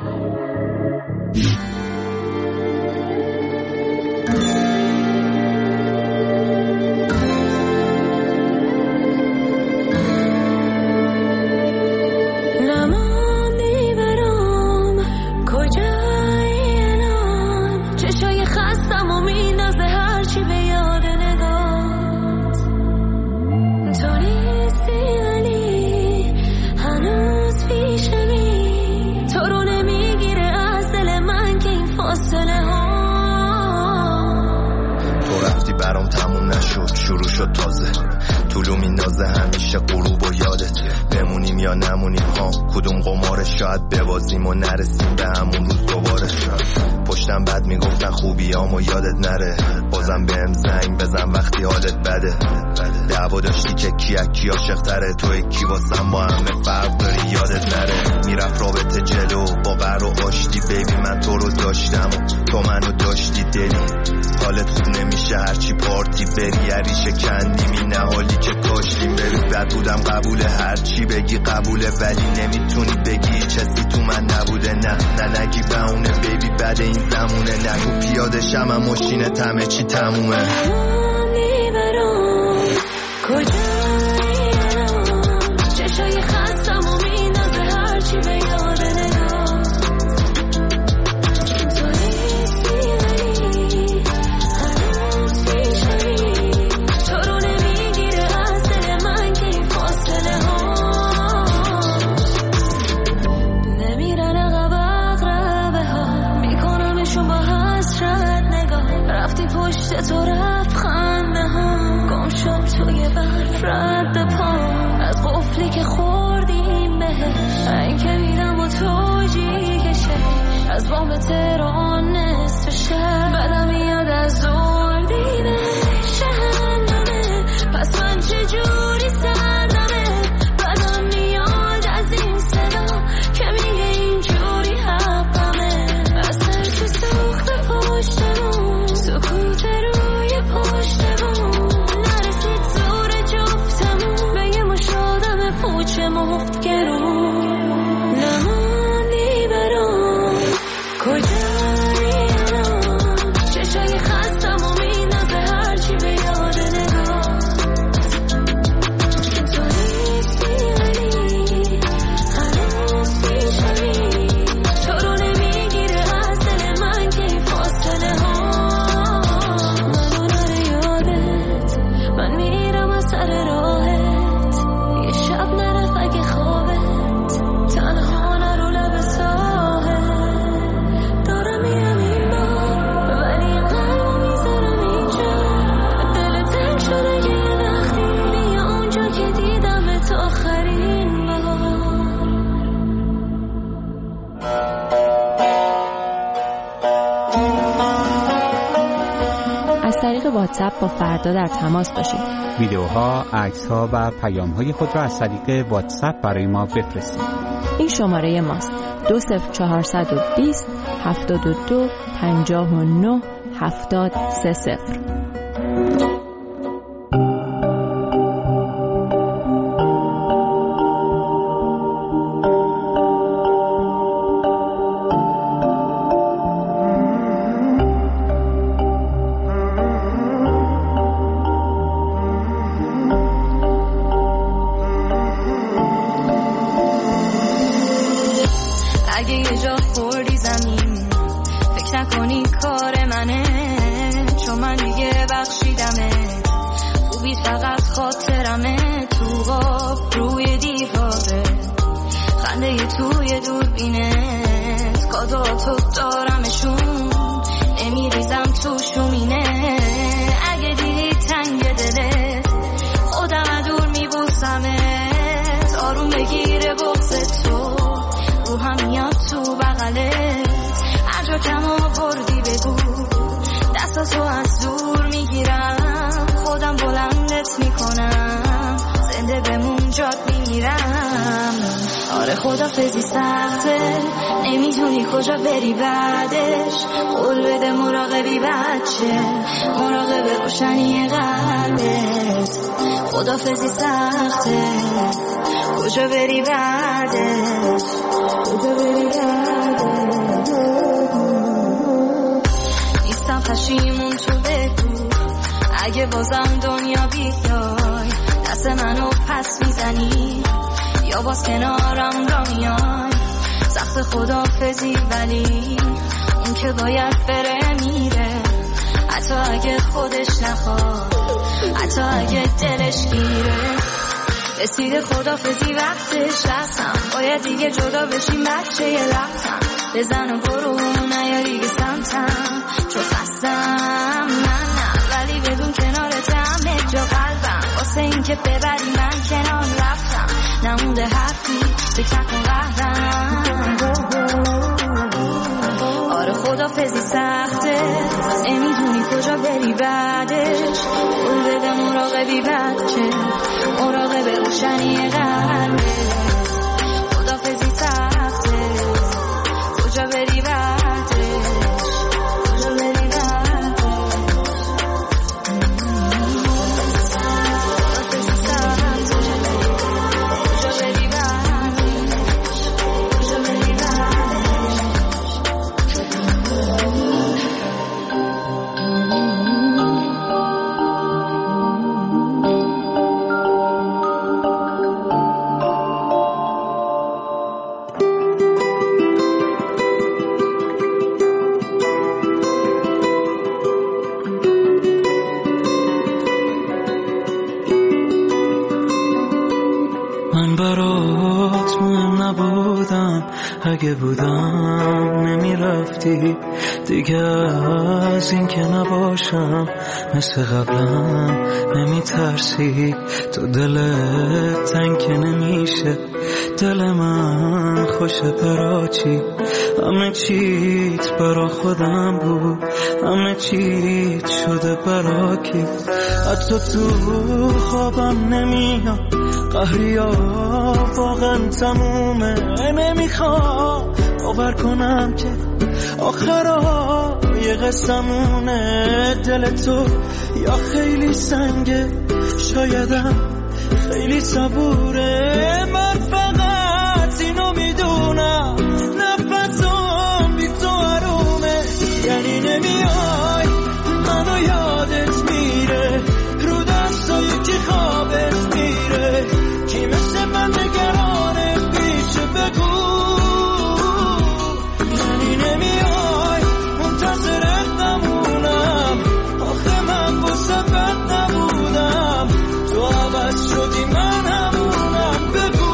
شروع شد تازه طولو میندازه همیشه غروب و یادت بمونیم یا نمونیم ها کدوم قماره شاید ببازیم و نرسیم به همون روز دوباره پشتم بد میگفتن خوبیامو یادت نره بازم بهم زنگ بزن وقتی حالت بده دعوا داشتی که کی عاشق تره توی کی واسم با همه فرق داری یادت نره میرفت رابطه جلو با قهر و آشتی بیبی من تو رو داشتم و تو منو داشتی دلی حالت خوب نمیشه هرچی پارتی بری عریشه کندیمی نه حالی که کاشتیم بری بد بودم قبوله هرچی بگی قبوله ولی نمیتونی بگی چیزی تو من نبوده نه نگی بهونه بیبی بعد این زمونه نگو پیاده شم هم ماشینه همه چی تمومه
کجایی الان چشای خستم و میندازه هرچی به یاد نگاه تو نیستی ولی هنوز پیشمی تو رو نمیگیره از دل من که این فاصله ها نمیرن عقب عقربه ها میکنمشون با حسرت نگاه رفتی پشت تو رفت خنده ها گم شد توی برف رد پا از قفلی که خوردیم بهش این که میرم و توجیهشه از بام تهران نصف شهر بدم میاد از زور دیده شهندمه پس من چجوری سردمه بدم میاد از این صدا که میگه اینجوری حقمه از ترک سوخت پشتمون سکوت روی پشتمون نرسید زور جفتمون بگه ما شادم پوچه مفت گرون نماندی برام کجایی الان چشای خستم و میندازه هرچی به یاد نگاه تو نیستی ولی هنوز پیشمی تو رو نمیگیره از دل من که این فاصله ها منو نره یادت من میرم از سر راهت یه شب نرفت اگه خوابت تنها نرو لب ساحل دارم میرم این بار ولی قلبو میذارم اینجا دل تنگ شده که یه وقتی بیا اونجا که دیدمت آخرین بار
از طریق واتساپ با فردا در تماس باشید.
ویدیوها، عکس‌ها و پیام‌های خود را از طریق واتساپ برای ما بفرستید.
این شماره ماست 20420 72 59 7030.
اگه یه جا خوردی زمین فکر نکنی کار منه چون من دیگه بخشیدمه خوبی فقط خاطرمه تو غاب روی دیواره خنده توی دوربینت کادواتو دارمشون نمیریزم تو شومینه اگه دیدی تنگ دلت خودم دور میبوسمت آروم بگیره بغض تو روحم میاد تو بغلت هر جا کم آوردی بگو دستاتو از دور میگیرم خودم بلندت میکنم زنده بمون جات میمیرم آره خدافظی سخته نمیدونی کجا بری بعدش قول بده مراقبی بچه مراقب روشنی قلبت خدافزی سخته کجا بری بعدش کجا بری بعدش نیستم پشیمون تو بگو اگه بازم دنیا بیای دست منو پس میزنی یا باز کنارم را میای سخت خدافزی ولی اون که باید بره میره حتی اگه خودش نخواد حتی اگه دلش گیره رسیده خدافزی وقتش رفتم باید دیگه جدا بشیم بچه یه لختم بزن و برو نیا دیگه سمتم چون خستم نه ولی بدون کنارت همه جا قلبم واسه این که ببری من کنار رفتم نمونده حرفی فکر نکن قهرم آره خدافزی سخته نمیدونی کجا بری بعدش قول بده مراقبی بچه مراقب روشنی قلبه خدافزی سخته کجا بری بعدش کجا بری بعدش خدافزی سخته کجا بری بعدش کجا بری بعدش
اگه بودم نمیرفتی دیگه از این که نباشم مثل قبلم نمیترسی تو دلت تنگ که نمیشه دل من خوشه پراچی همه چیت برا خودم بود همه چیت شده برا کی حتی تو خوابم نمیاد قهریا واقعا تمومه نمیخوام باور کنم که آخرای قصمونه دل تو یا خیلی سنگه شایدم خیلی صبوره من فقط اینو میدونم نفسم بی تو آرومه یعنی نمیای منو یادت میره رو دستای که خوابت میره کی مثل من نگرانه پیش بگو یعنی نمیای منتظرت نمونم آخه من بسه بد نبودم تو عوض شدی من همونم بگو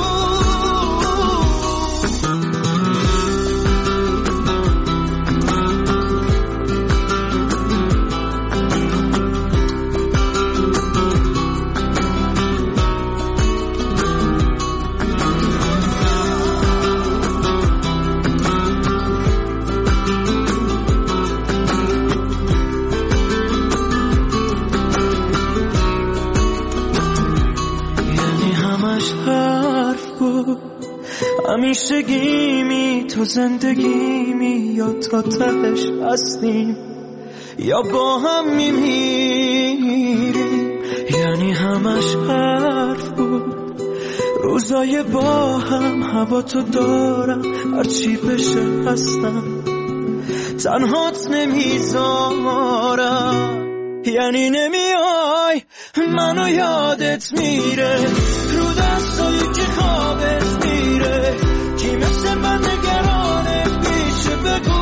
همیشه گیمی تو زندگیمی یا تا تهش هستیم یا با هم میمیریم یعنی همش حرف بود روزای با هم هوا تو دارم هرچی بشه هستم تنهات نمیذارم یعنی نمیای منو یادت میره رو دستایی که خوابت میره کی مثل من نگرانه پیش بگو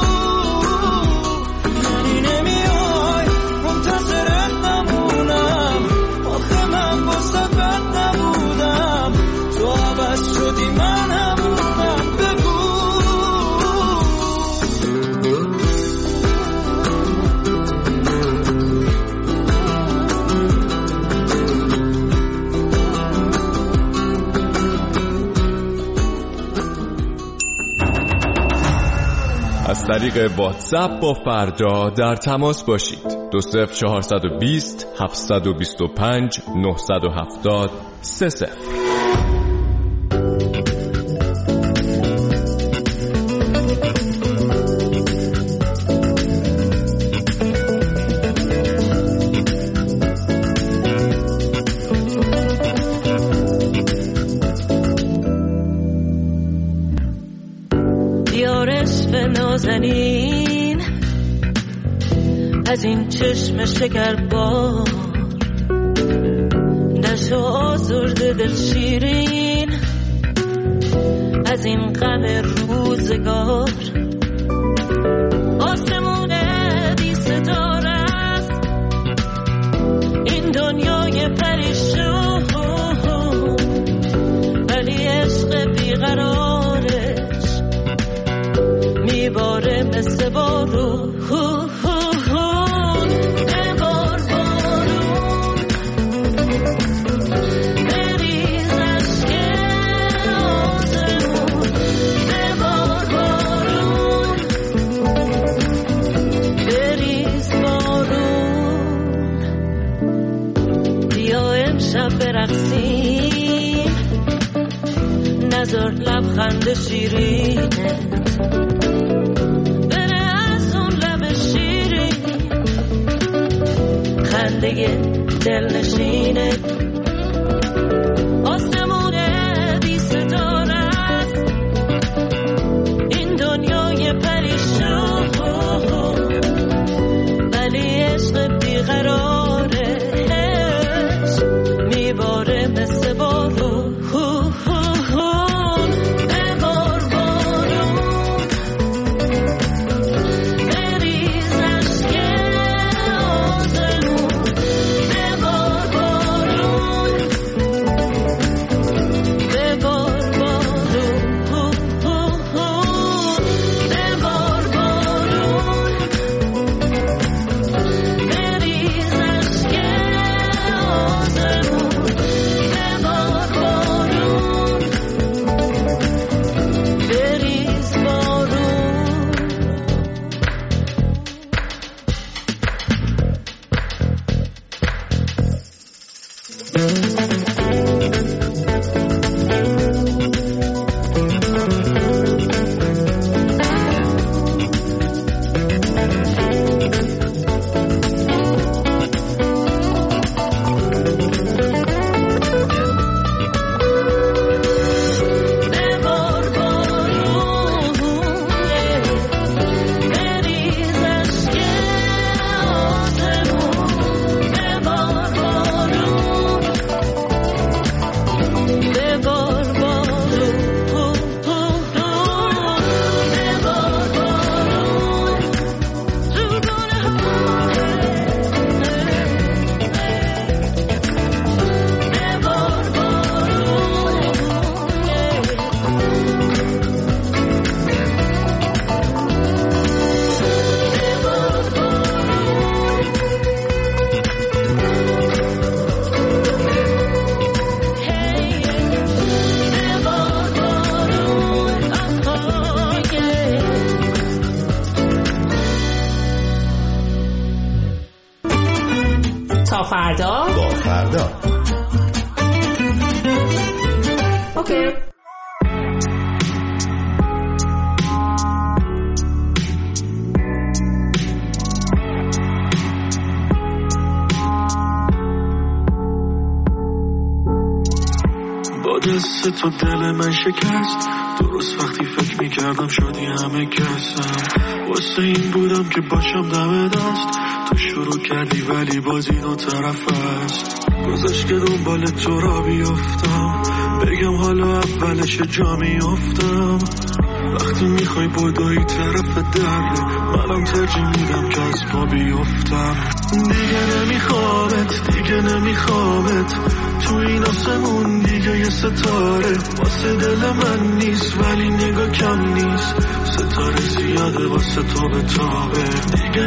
یعنی نمیای منتظرت نمونم آخه من بسه بد نبودم تو عوض شدی من همونم بگو
از طریق واتساپ با فردا در تماس باشید 20420 725 970 30.
عشق نازنین از این چشم شکربار نشو آزرده دل شیرین از این غم روزگار آسمون بی ستاره است این دنیای پریشون ولی عشق بیقرارش میباره مثل بارون برقصیم نظر لبخند شیرینت بره از اون لب شیرین خنده دل نشینت آسمون بی ستاره است این دنیای پریشون ولی عشق بیقراره میباره مثل بارون ببار بارون بریز عشق آسمون ببار بارون ببار بارون ببار بارون بریز عشق آسمون
فردا
با فردا
اوکی.
با دست تو دل من شکست درست وقتی فکر میکردم شدی همه کسم واسه این بودم که باشم دم دست تو شروع کردی ولی بازی دو طرف است گذاشت که دنبال تو را بیفتم بگم حالا اولش جا میفتم وقتی میخوای بدایی طرف دره منم ترجیح میدم که از پا بیفتم دیگه نمیخوامت تو این آسمون دیگه یه ستاره واسه دل من نیست ولی نگاه کم نیست ستاره زیاده واسه تو به تابه دیگه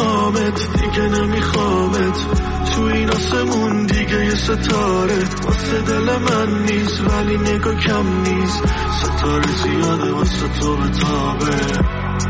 نمیخوامت تو این آسمون دیگه یه ستاره واسه دل من نیست ولی نگاه کم نیست ستاره زیاده واسه تو به تابه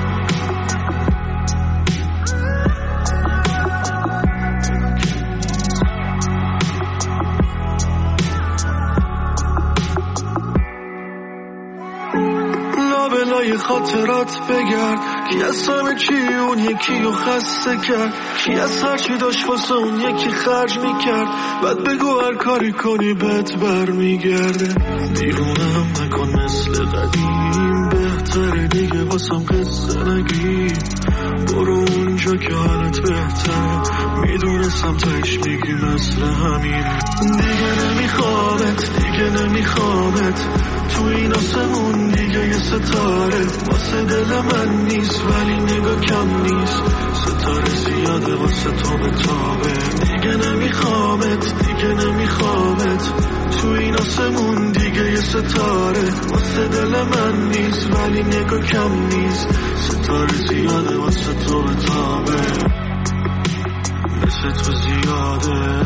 لابلای خاطرات بگرد کی از همه چی اون یکی رو خسته کرد کی از هر چی داشت واسه اون یکی خرج میکرد بعد بگو هر کاری کنی بهت بر میگرده دیوونم نکن مثل قدیم بهتر
آخر دیگه واسم قصه نگی، برو اونجا که حالت بهتره، میدونستم تایش میگی مثل همینه. دیگه نمیخوامت، دیگه نمیخوامت، تو این آسمون دیگه یه ستاره واسه دل من نیست، ولی نگاه کم نیست، ستاره زیاده واسه تو به تابه. دیگه نمیخوامت، دیگه نمیخوامت، تو این آسمون دیگه یه ستاره واسه دل من نیست، ولی نگاه کم نیست، ستاره زیاده واسه تو به تابه، مثل تو زیاده.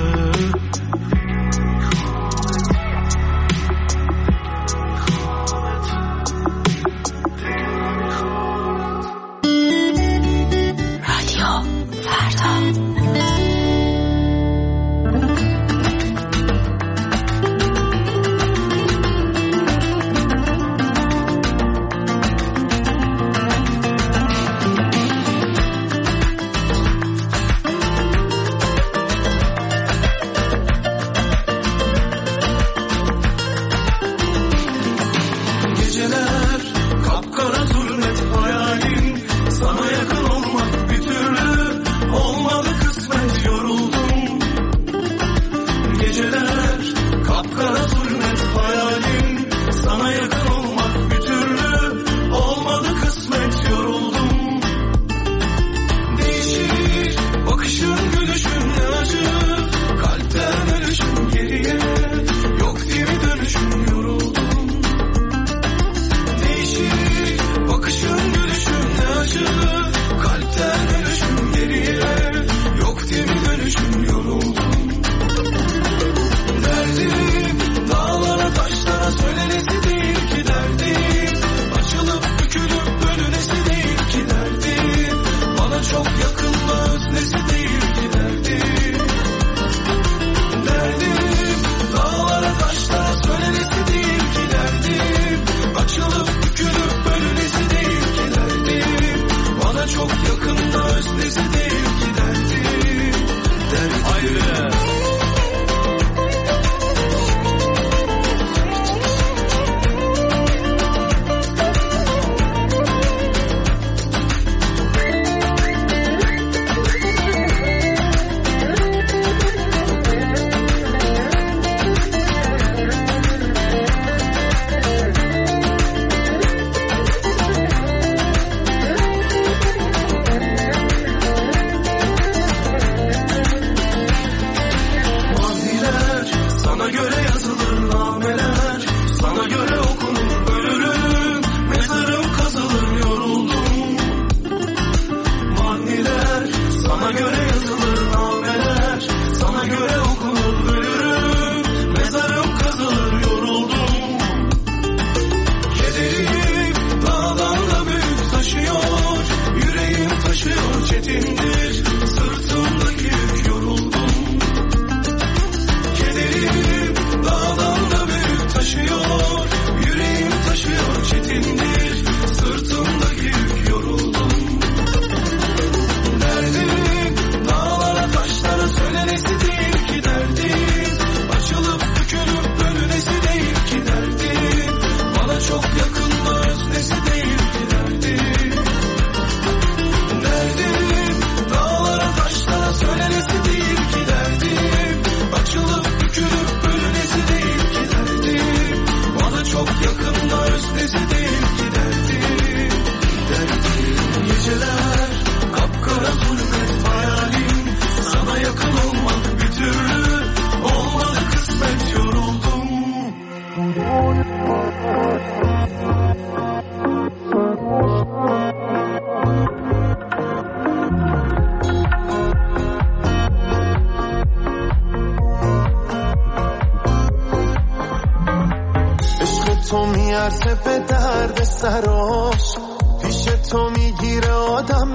تو میارزه به درد سراش، پیش تو میگیره آدم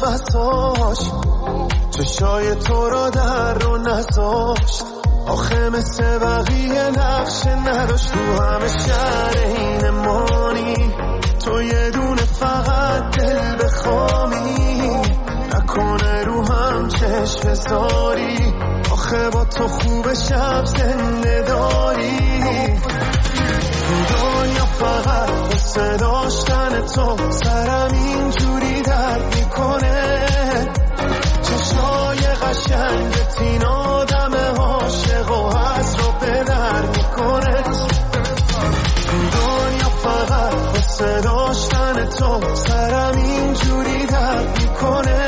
نفساش، چشای تو را در رو نذاشت، آخه مثل بقیه نقش نداشت، تو همه شهر این مانی، تو یه دونه فقط دل بخوامی، نکنه رو هم چشم بذاری، آخه با تو خوب شب زنده داری، دنیا فقط بسه داشتن تو سرم اینجوری درد میکنه، چشای قشنگت این آدم عاشق و هست رو به در میکنه. دنیا فقط واسه داشتن تو سرم اینجوری درد میکنه،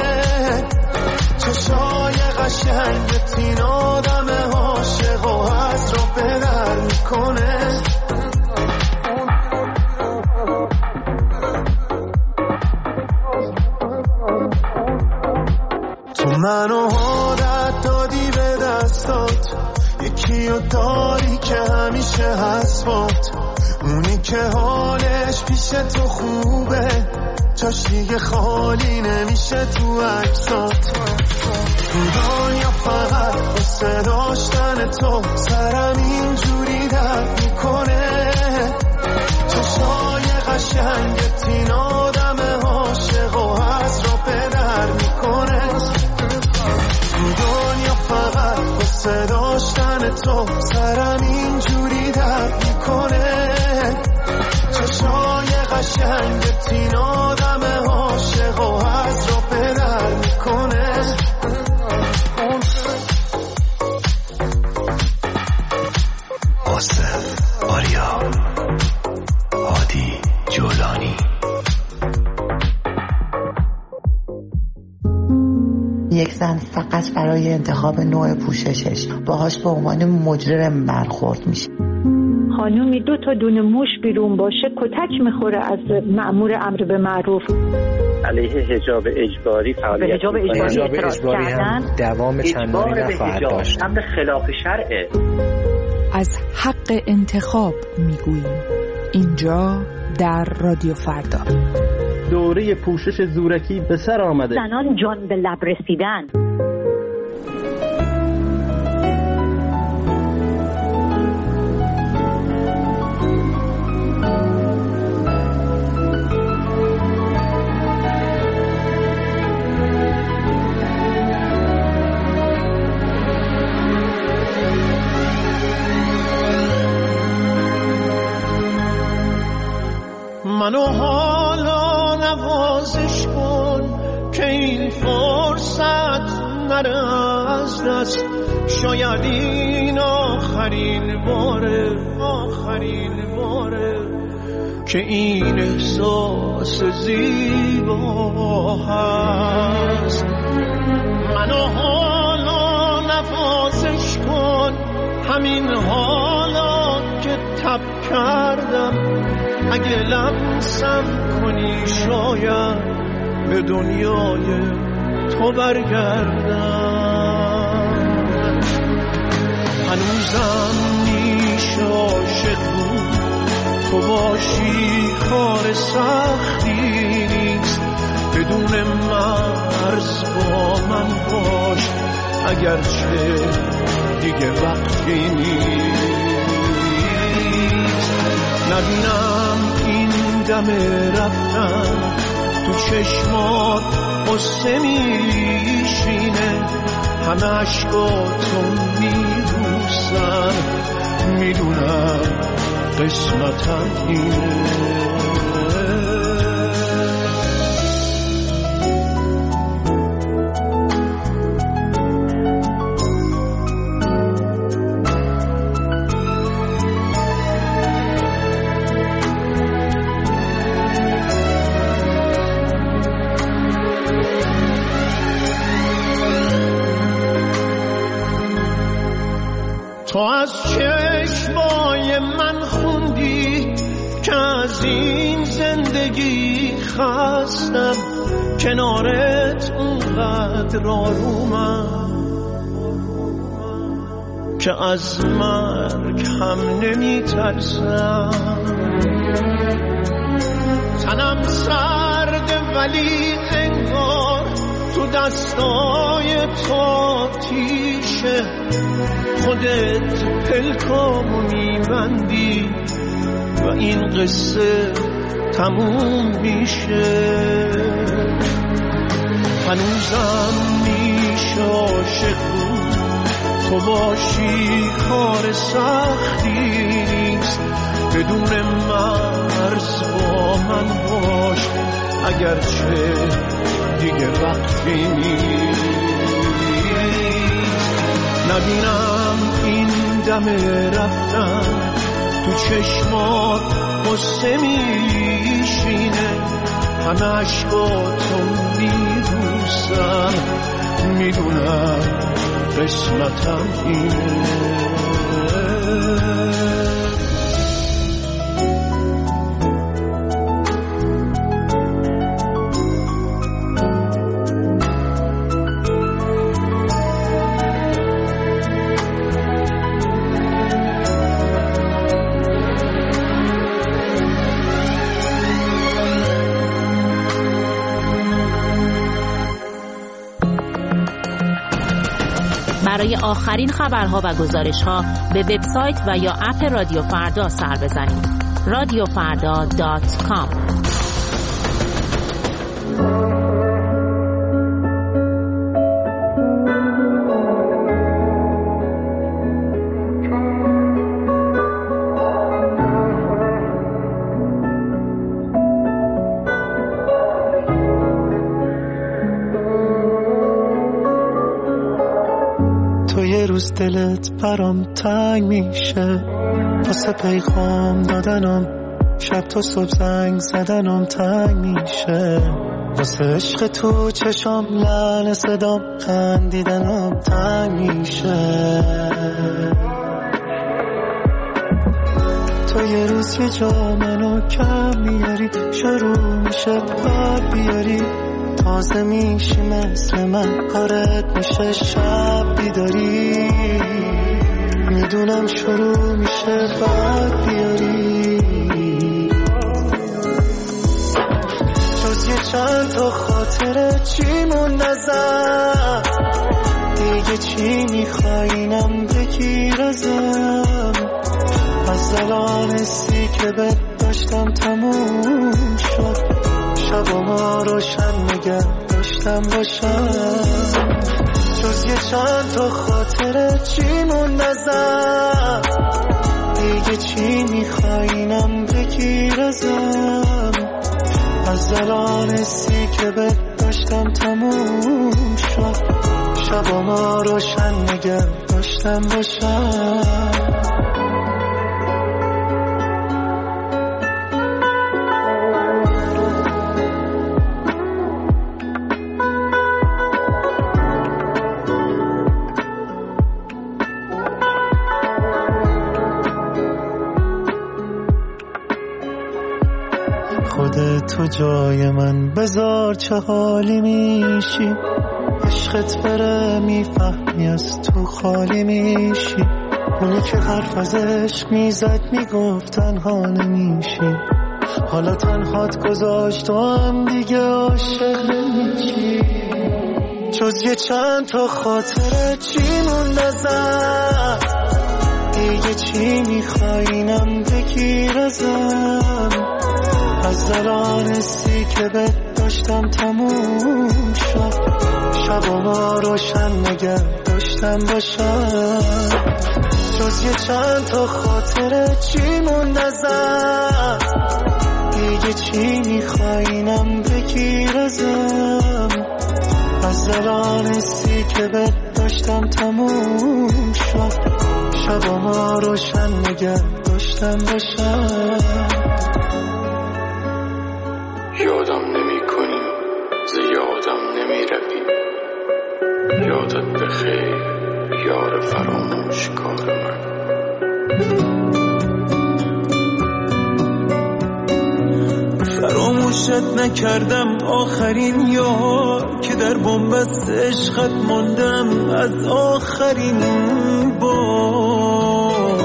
چشای قشنگت این آدم عاشق و هست رو به در میکنه. تو منو عادت دادی به دستات، یکی رو داری که همیشه هست بات، اونی که حالش پیش تو خوبه، جاش دیگه خالی نمیشه تو عکسات. دنیا فقط واسه داشتن تو سرم اینجوری درد میکنه، چشای قشنگت این آدم عاشق و هست رو به در میکنه. دنیا فقط واسه داشتن تو سرم اینجوری درد میکنه، چشای قشنگت این آدم عاشق و هست رو به در میکنه. آصف آریا هادی جولانی.
یک زن فقط برای انتخاب نوع پوششش باهاش به عنوان مجرم برخورد میشه.
خانومی 2 تا دونه موش بیرون باشه کتک میخوره از مأمور امر به معروف.
علیه حجاب اجباری فعالیت
حجاب اجباری
هم دوام چندانی نخواهد داشت.
امر خلاف شرعه.
از حق انتخاب میگوییم اینجا در رادیو فردا.
دوره پوشش زورکی به سر آمده.
زنان جان به لب رسیدن.
منو حالا نوازش کن که این فرصت نره از دست، شاید این آخرین باره که این احساس زیبا هست. منو حالا نوازش کن، همین حالا که تب کردم، اگه لمسم کنی شاید به دنیای تو برگردم. هنوزم میشه عاشق بود، تو باشی کار سختی نیست، بدون مرز با من باش اگرچه دیگه وقتی نیست. نبینم این دم رفتن تو چشمات قصه میشینه، همه عشقاتو میبوسن، میدونم قسمتم اینه. تو از چشمای من خوندی که از این زندگی خستم، کنارت اونقدر آرومم که از مرگ هم نمی ترسم. تنم سرده ولی انگار تو دستای تو آتیشه، خودت پلکامو میبندی و این قصه تموم میشه. هنوزم میشه عاشق بود،
تو باشی کار سختی نیست، بدون مرز با من باش اگرچه دیگه وقتی نیست. نبینم این دم رفتن تو چشمات قصه میشینه، همه عشقاتو میبوسم، میدونم قسمتم اینه.
برای آخرین خبرها و گزارشها به وبسایت و یا اپ رادیو فردا سر بزنید. radiofarda.com.
روز دلت برام تنگ میشه، واسه پیغام دادنم شب تا صبح زنگ زدنم تنگ میشه، واسه عشق تو چشام لعن صدام خندیدنم تنگ میشه. تو یه روز یه جا منو کم میاری، شروع میشه بعد بیاری، تازه میشی مثل من کارت میشه شب بیداری، میدونم شروع میشه بعد بیاری. جز یه چند تا خاطره چی مون نزن، دیگه چی میخواینم بگیر ازم، از الان سی که بد داشتم تموم شد، شب ما روشن نگه داشتم باشم. جز یه چند تا خاطره چی مون نزن، دیگه چی میخواینم بگیر ازم، از الان سی که بد داشتم تموم شد، شب ما روشن نگه داشتم باشم. تو جای من بذار چه حالی میشی، عشقت بره میفهمی از تو خالی میشی، اونی که حرف از عشق میزد میگفت تنها نمیشی، حالا تنهات گذاشت و هم دیگه عاشق نمیشی. جز یه چند تا خاطره چی مون نزن، دیگه چی میخواینم بگیر ازم، از الان سی که بد داشتم تموم شد، شب ما روشن نگه داشتم باشم. جز یه چند تا خاطره چی مون نزن، دیگه چی میخواینم بگیر ازم، از الان سی که بد داشتم تموم شد، شب ما روشن نگه داشتم باشم.
یادم نمی کنی، زیادم نمی روی، یادت بخیر یار فراموشکار من.
فراموشت نکردم آخرین یار که در بنبست عشقت ماندم از آخرین بار،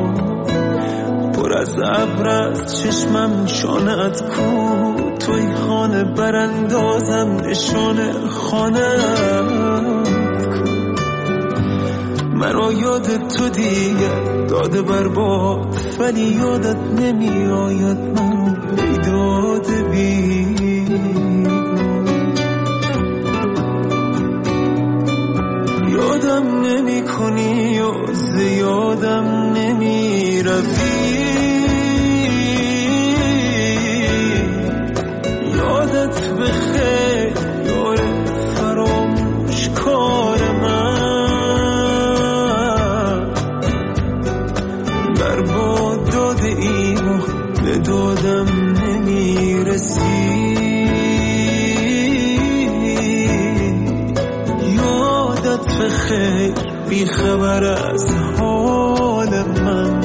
پر از ابر از چشمم شانه‌ات کو، توی خانه براندازم نشانه خانه‌ات کن، مرا یادت تو دیگه داده برباد، ولی یادت نمی آید منو بیداد یادم نمی
کنی و زیادم نمی رفی. یادت بخیر یار فراموش کار من، برباد داده ایم و به دادم نمی رسی. یادت بخیر بی خبر از حال من.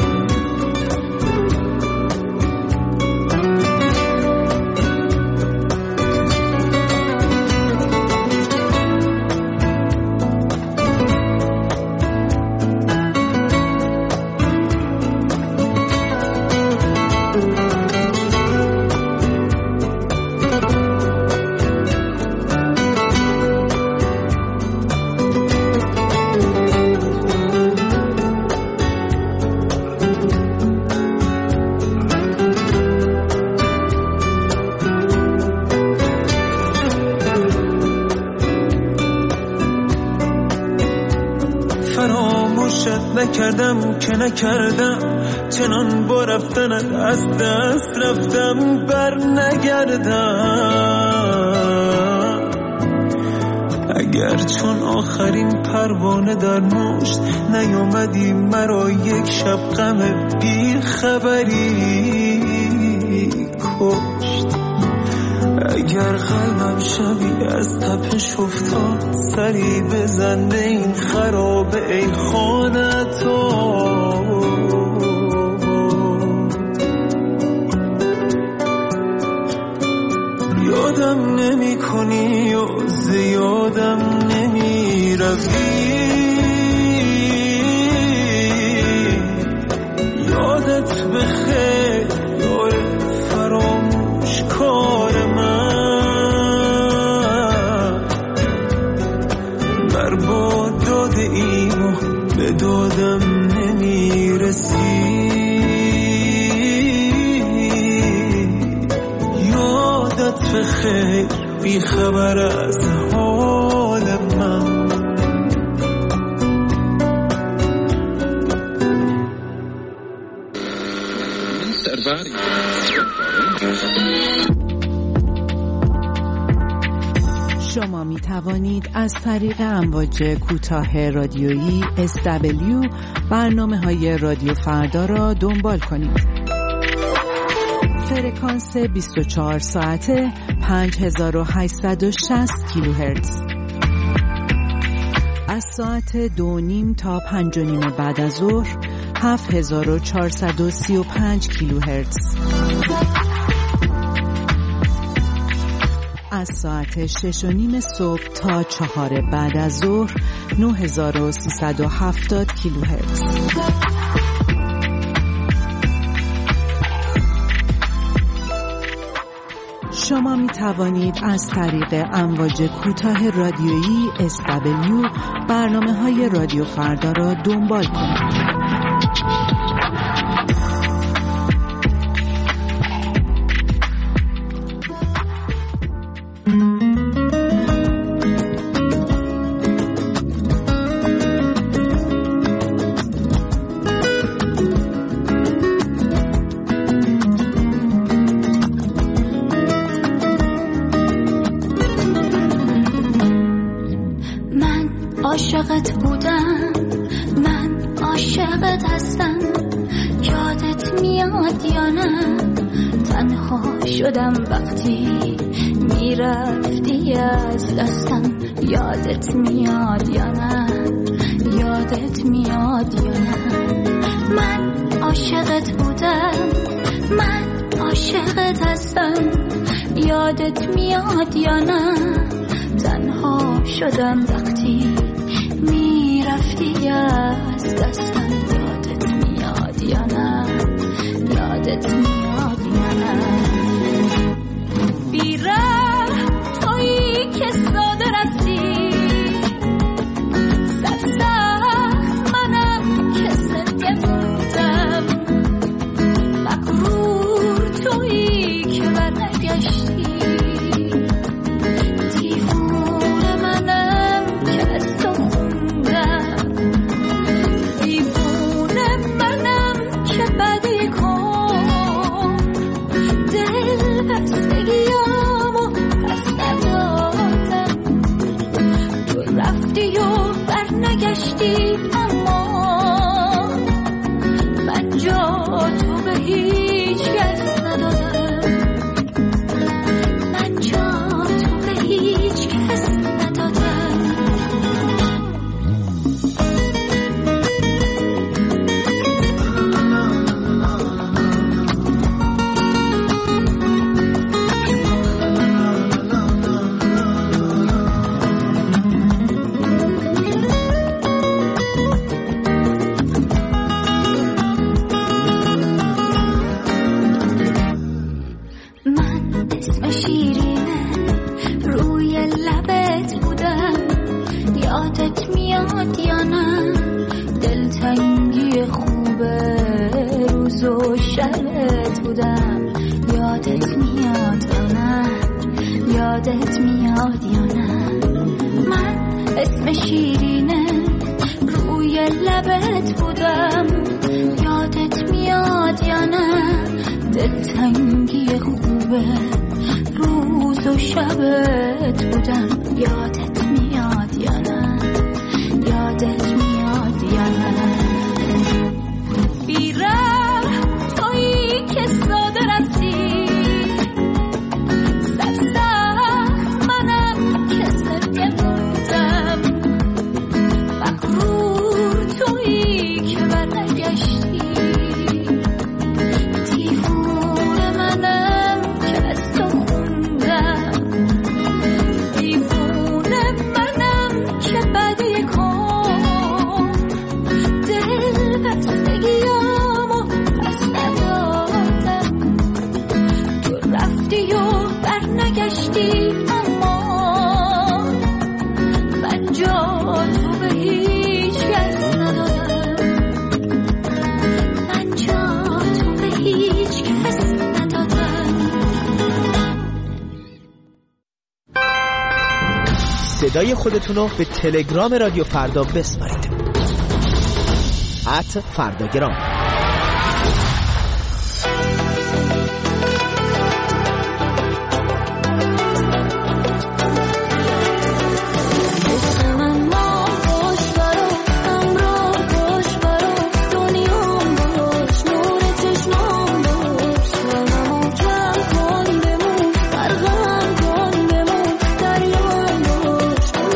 نکردم که نکردم، چنان با رفتنت از دست رفتم بر نگردم. اگر چون آخرین پروانه در مشت نیامدی مرا یک شب غم بی خبری کشت. اگر قلبم شبی از تپش افتاد سری بزن به این خراب ای خانه تو. یادم نمی کنی و زیادم نمی رفی. یادت بخیر یار فراموش کار من، برباد داده ایم و به دادم نمی رسی. یادت بخیر بی خبر از حال من.
شما می توانید از طریق امواج کوتاه رادیویی SW برنامه‌های رادیو فردا را دنبال کنید. فرکانس 24 ساعته 5860 کیلوهرتز. از ساعت 2:30 تا 5:30 بعد از ظهر 7435 کیلوهرتز. از ساعت 6:30 صبح تا 4 بعد از ظهر 9370 کیلوهرتز. شما می توانید از طریق امواج کوتاه رادیویی SW برنامه‌های رادیو فردا را دنبال کنید.
عاشقت بودم، من عاشقت هستم، یادت میاد یا نه؟ تنها شدم وقتی میرفتی از دستم، یادت میاد یا نه؟ یادت میاد یا نه؟ من عاشقت بودم، من عاشقت هستم، یادت میاد یا نه؟ تنها شدم وقتی میرفتی از دستم، یادت میاد یا نه؟ یادت میاد یا نه؟ بیره تویی که ساده رفتی، سرسخت منم که زنده موندم، مغرور تویی که برنگشتی، دیوونه منم که از تو خوندم. برنگشتی اما من جا تو به هیچ کس ندادم، من جا تو به هیچ کس ندادم. یادت میاد یا نه؟ من اسم شیرینه روی لبت بودم، یادت میاد یا نه؟ دلتنگی خوبه روز و شبت بودم، یادت میاد یا نه؟ یادت میاد یا نه؟ بیرم تویی که ساده رفتی،
صدای خودتون رو به تلگرام رادیو فردا بسپارید. @فرداگرام.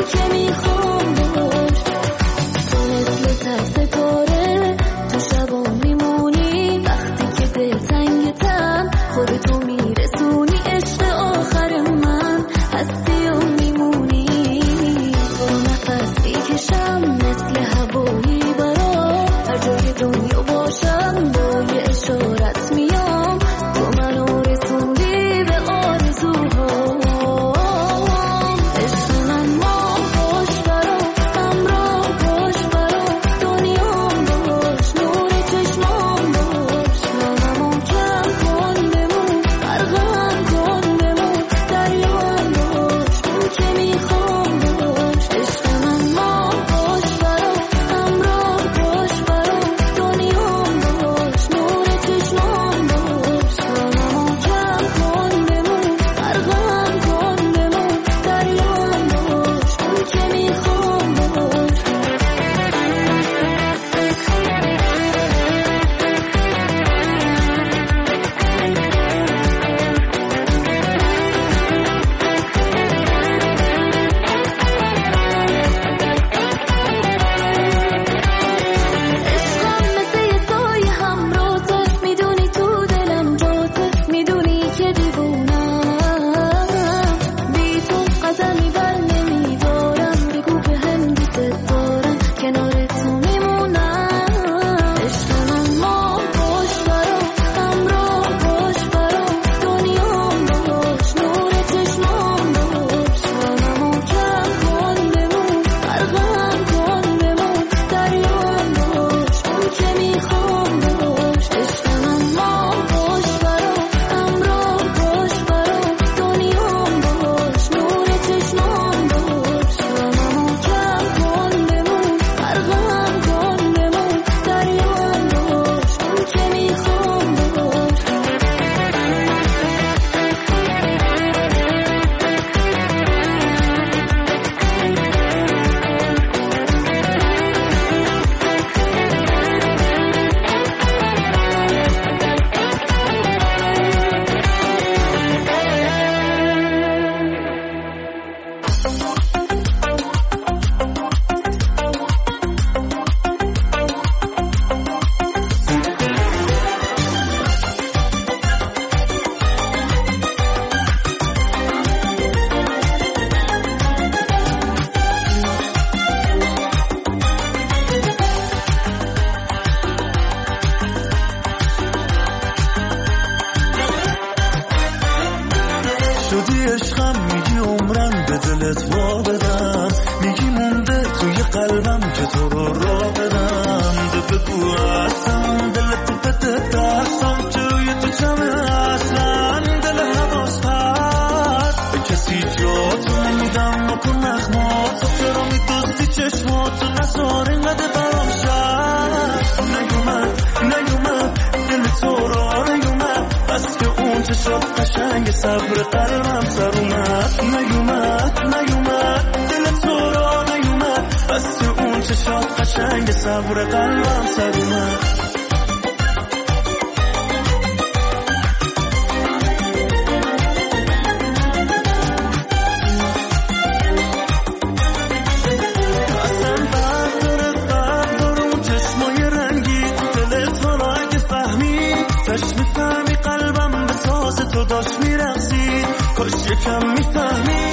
ستاره تو شبان
شدی عشقم میگی عمرم به دلت وا بدم، میگی مونده توی قلبم که تو رو راه بدم. ده بگو اصلا دلت بده دستم جوی تو جمعه اصلا دل حواس هست. به کسی جاتو نمیدم نکن نخماتو، چرا میدوزی چشماتو نزار اینقدر برام شد. نیومد دل تو را نیومد، بس که اون چشات قشنگ صبر قلبم سر اومد. نیومد دل تو را نیومد، بس که اون چشات قشنگ صبر قلبم سر اومد. یکم میفهمی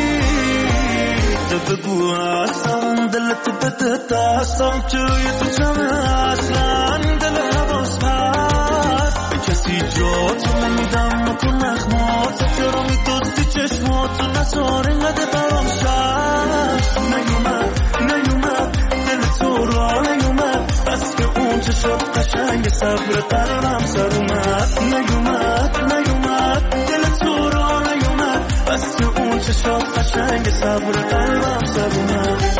ده بگو اصلا دلت بده دستم جوی تو جمعه اصلا دل حواس هست. به کسی جاتو نمیدم نکن نخماتو، چرا میدوزی چشماتو نزار اینقدر برام شد. نیومد دل تو را نیومد، بس که اون چشات قشنگ صبر قلبم سر اومد. نیومد دل تو را نیومد، بس که اون چشات قشنگ صبر قلبم سر اومد.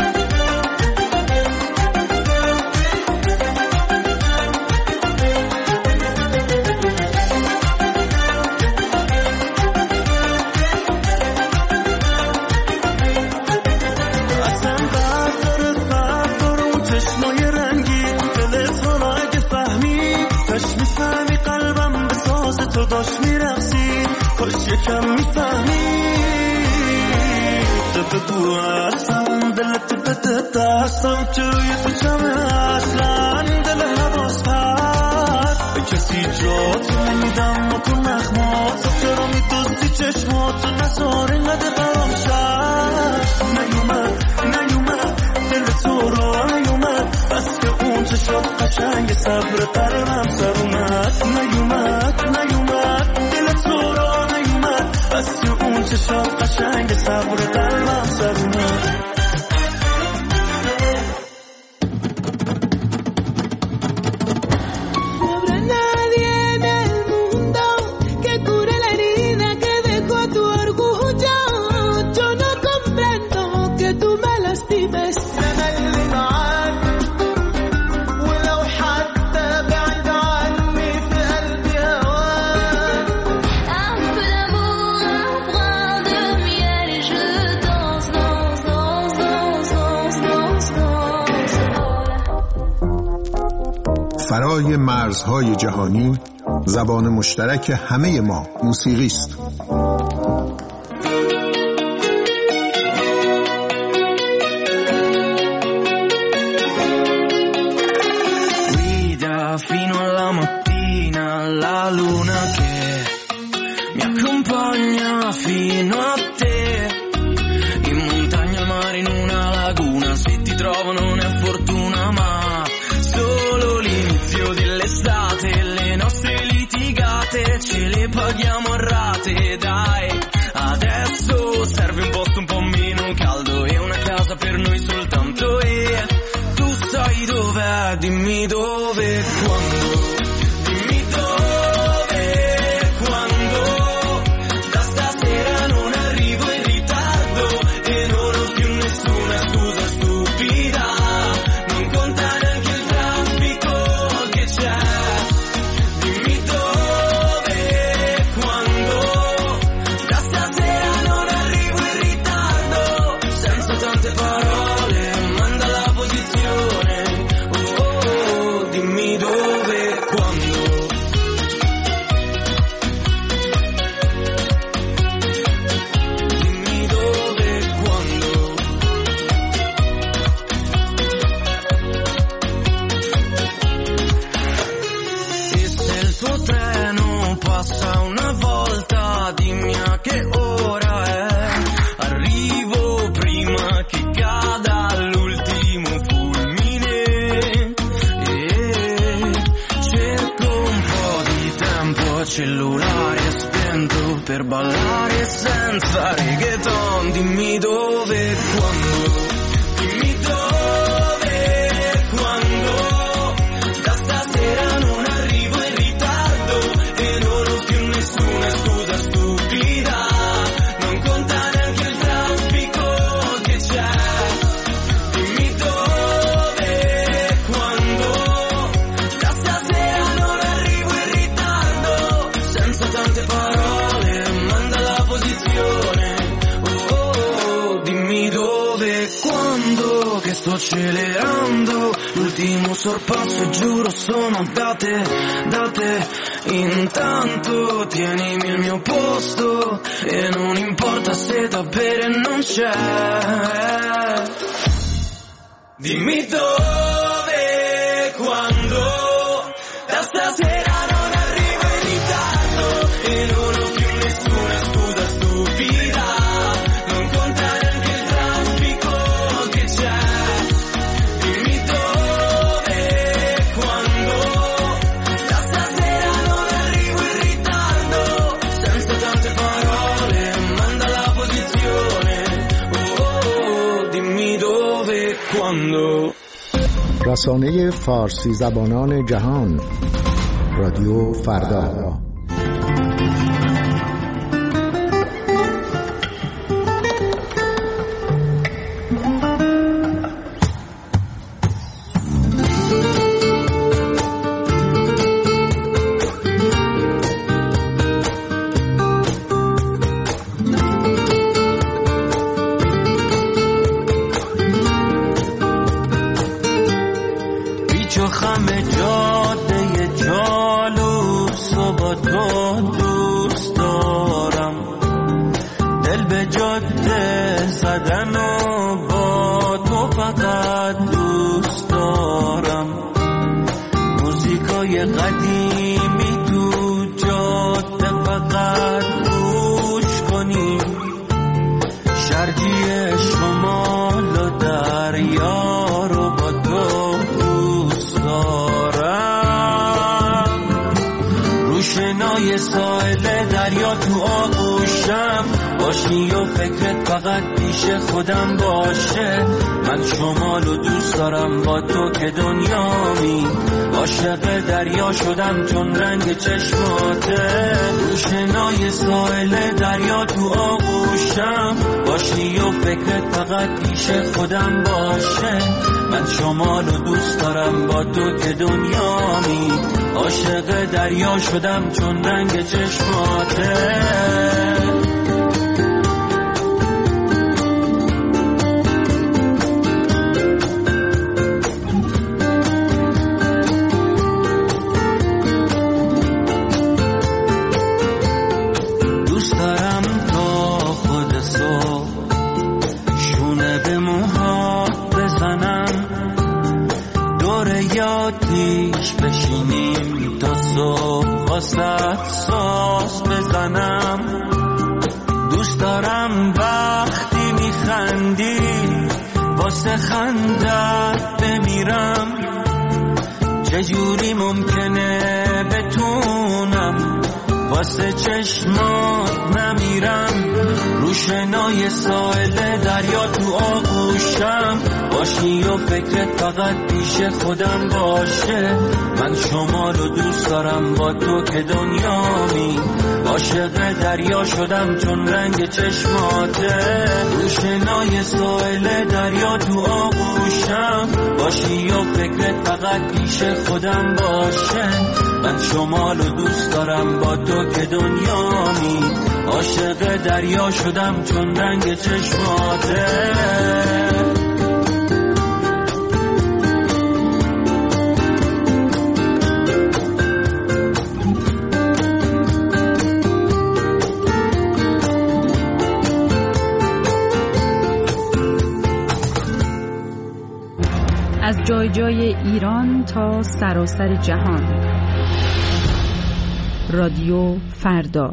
یکم میفهمی ده بگو اصلا دلت بده دستم جوی تو جمعه اصلا دل حواس هست. به کسی جاتو نمیدم نکن نخماتو، چرا میدوزی چشماتو نزار اینقدر برام شد. نیومد دل تو را نیومد، بس که اون چشات قشنگ صبر قلبم سر اومد. نیومد دل تو را نیومد، بس که اون چشات قشنگ صبر قلبم سر اومد.
فرای مرزهای جهانی، زبان مشترک همه ما موسیقی است.
Guida fino alla mattina la luna che mi accompagna fino a te. In montagna, al mare, in una laguna, se ti trovo non è fortuna ma solo l'inizio dell'estate. Le nostre litigate ce le paghiamo a rate, dai. senza reggaeton. Dimmi dove e quando, dimmi dove e quando, da stasera non arrivo in ritardo e non ho più nessuna scusa stupida, non conta neanche il traffico che c'è. Dimmi dove e quando, da stasera non arrivo in ritardo, senza tante parole, manda la posizione. Oh, oh, oh, dimmi dove e quando, che sto accelerando, l'ultimo sorpasso e giuro sono date, date. Intanto tienimi il mio posto e non importa se da bere non c'è. Dimmi dove e quando, da stasera non arrivo in ritardo e non ho più nessuna scusa stupida, non conta neanche il traffico che c'è. Dimmi dove e quando, da stasera non arrivo in ritardo, senza tante parole, manda la posizione. Oh, oh, oh, dimmi dove e quando.
رسانه فارسی زبانان جهان، رادیو فردا.
خودم باشه، من شمالو دوست دارم با تو که دنیامی، عاشق دریا شدم چون رنگ چشماته، روشنای ساحل دریا تو آغوشم باشی و فکرت فقط پیش خودم باشه، من شمالو دوست دارم با تو که دنیامی، عاشق دریا شدم چون رنگ چشماته. بشینیم تا صبح واسه ساز بزنم، دوست دارم وقتی میخندی واسه خندت بمیرم، چجوری ممکنه بتونم واسه چشمات نمیرم، روشنای ساحل دریا تو آغوشم باشی و فکرت فقط پیش خودم باشه، من شمالو دوست دارم با تو که دنیامی، عاشق دریا شدم چون رنگ چشماته، روشنای ساحل دریا تو آغوشم باشی و فکرت فقط پیش خودم باشه، من شمالو دوست دارم با تو که دنیامی، عاشق دریا شدم چون رنگ چشماته.
از جای جای ایران تا سراسر جهان، رادیو فردا.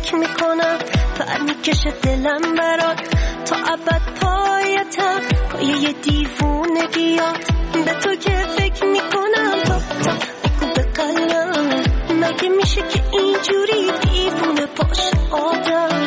فکر میکنم پر میکشه دلم برات تا ابد پایتم پای یه دیوونگیات به تو که فکر میکنم تا بگو به قلبم مگه میشه که اینجوری دیوونه باشه آدم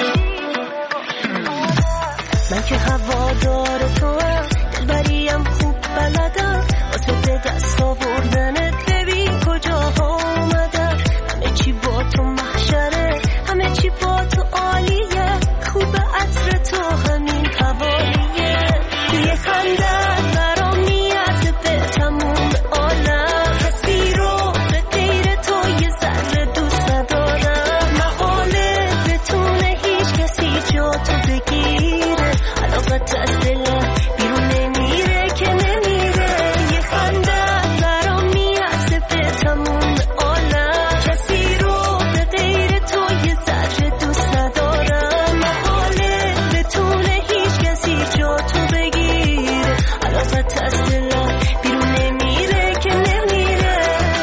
من که هوادار تو هم دلبریم خوب بلدم واسه به دست آوردنت ببین کجاها اومدم همه چی با تو محشره همه چی با تو عالیه خوب عطر تو همین حوالیه یه خنده برام میاد به تموم عالم کسی رو به غیر تو یه ذره دوست ندارم محاله بتونه هیچ کسی جا تو بگیره علاقت از دلم بیرون نمیره که نمیره یه خنده برام میاد به تموم عالم کسی رو به غیر تو یه ذره دوست ندارم محاله بتونه هیچ کسی جا تو بگیره علاقت از دلم بیرون نمیره که نمیره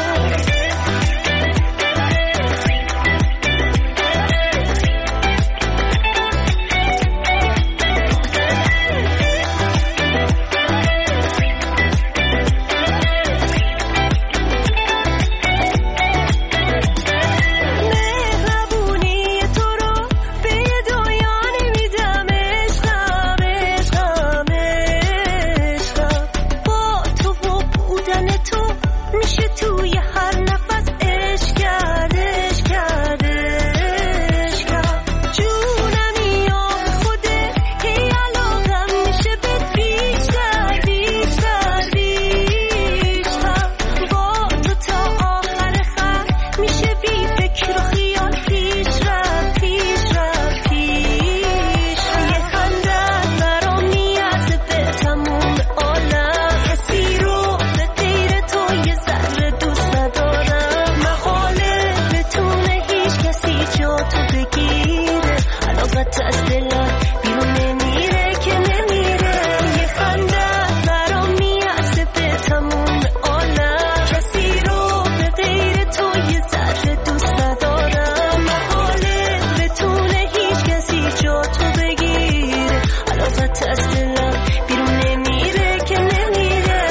مهربونی تو رو به دنیا نمیدم عشقم عشقم عشقم با تو و بودن تو میشه توی هر نفس عشق کرد عشق کرد عشق کرد جونمی آب خوده هی علاقم میشه بهت بیشتر بیشتر بیشتر با تو تا آخر خط میشه بی فکر و خیال پیش رفت پیش رفت پیش یه خنده برام میاد به تموم عالم کسی رو به غیر تو یه ذره دوست ندارم محاله بتونه هیچ کسی جا تو بگیره علاقت از دلم بیرون نمیره که نمیره یه خنده برام میاد به تموم عالم کسی رو به غیر تو یه ذره دوست ندارم محاله بتونه هیچ کسی جا تو بگیره علاقت از دلم بیرون نمیره که نمیره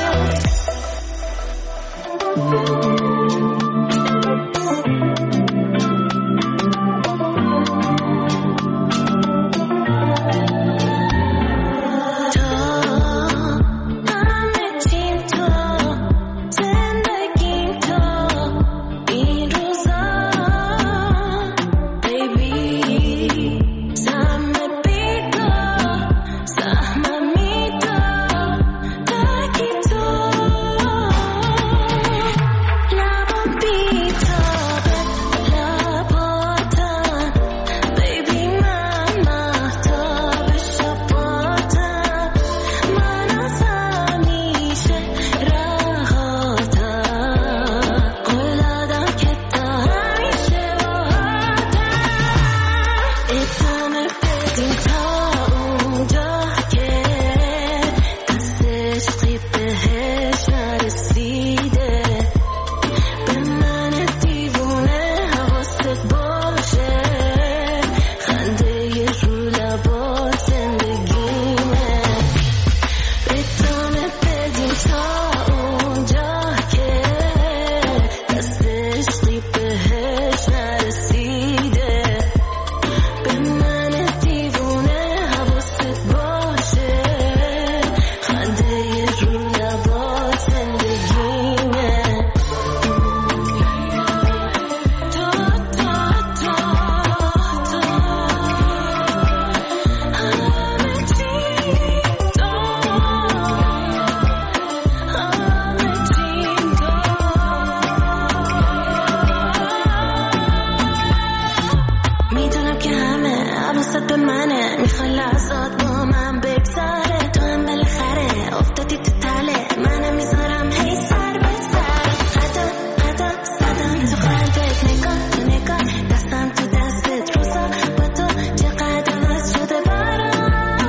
همه چیم تو زندگیم تو این روزا بیبی سهم بی تو سهم می تو تاکی تو لبم بی تابت لباتن بیبی من مهتاب شباتن من از همیشه رهاتم قول دادم که تا همیشه باهاتم ادامه بدیم تا اونجا که دست عشقی بهش نرسیده به من دیوونه حواست باشه خنده رو لبات زندگیمه ادامه بدیم تا اونجا که دست عشقی بهش نرسیده به من دیوونه حواست باشه خنده رو لبات زندگیمه تو همه چیم تو همه چیم تو میدونم که همه حواست به منه میخوای لحظات با من بگذاره تو هم بالاخره افتادی تو تله منم میذارم هی سر به سر قدم زدم تو قلبت نگاه تو نگاه دستم تو دستت روزا با تو چقدر عوض شده برام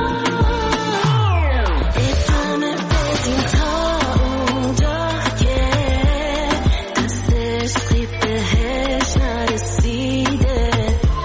ادامه بدیم تا اونجا که دست عشقی بهش نرسیده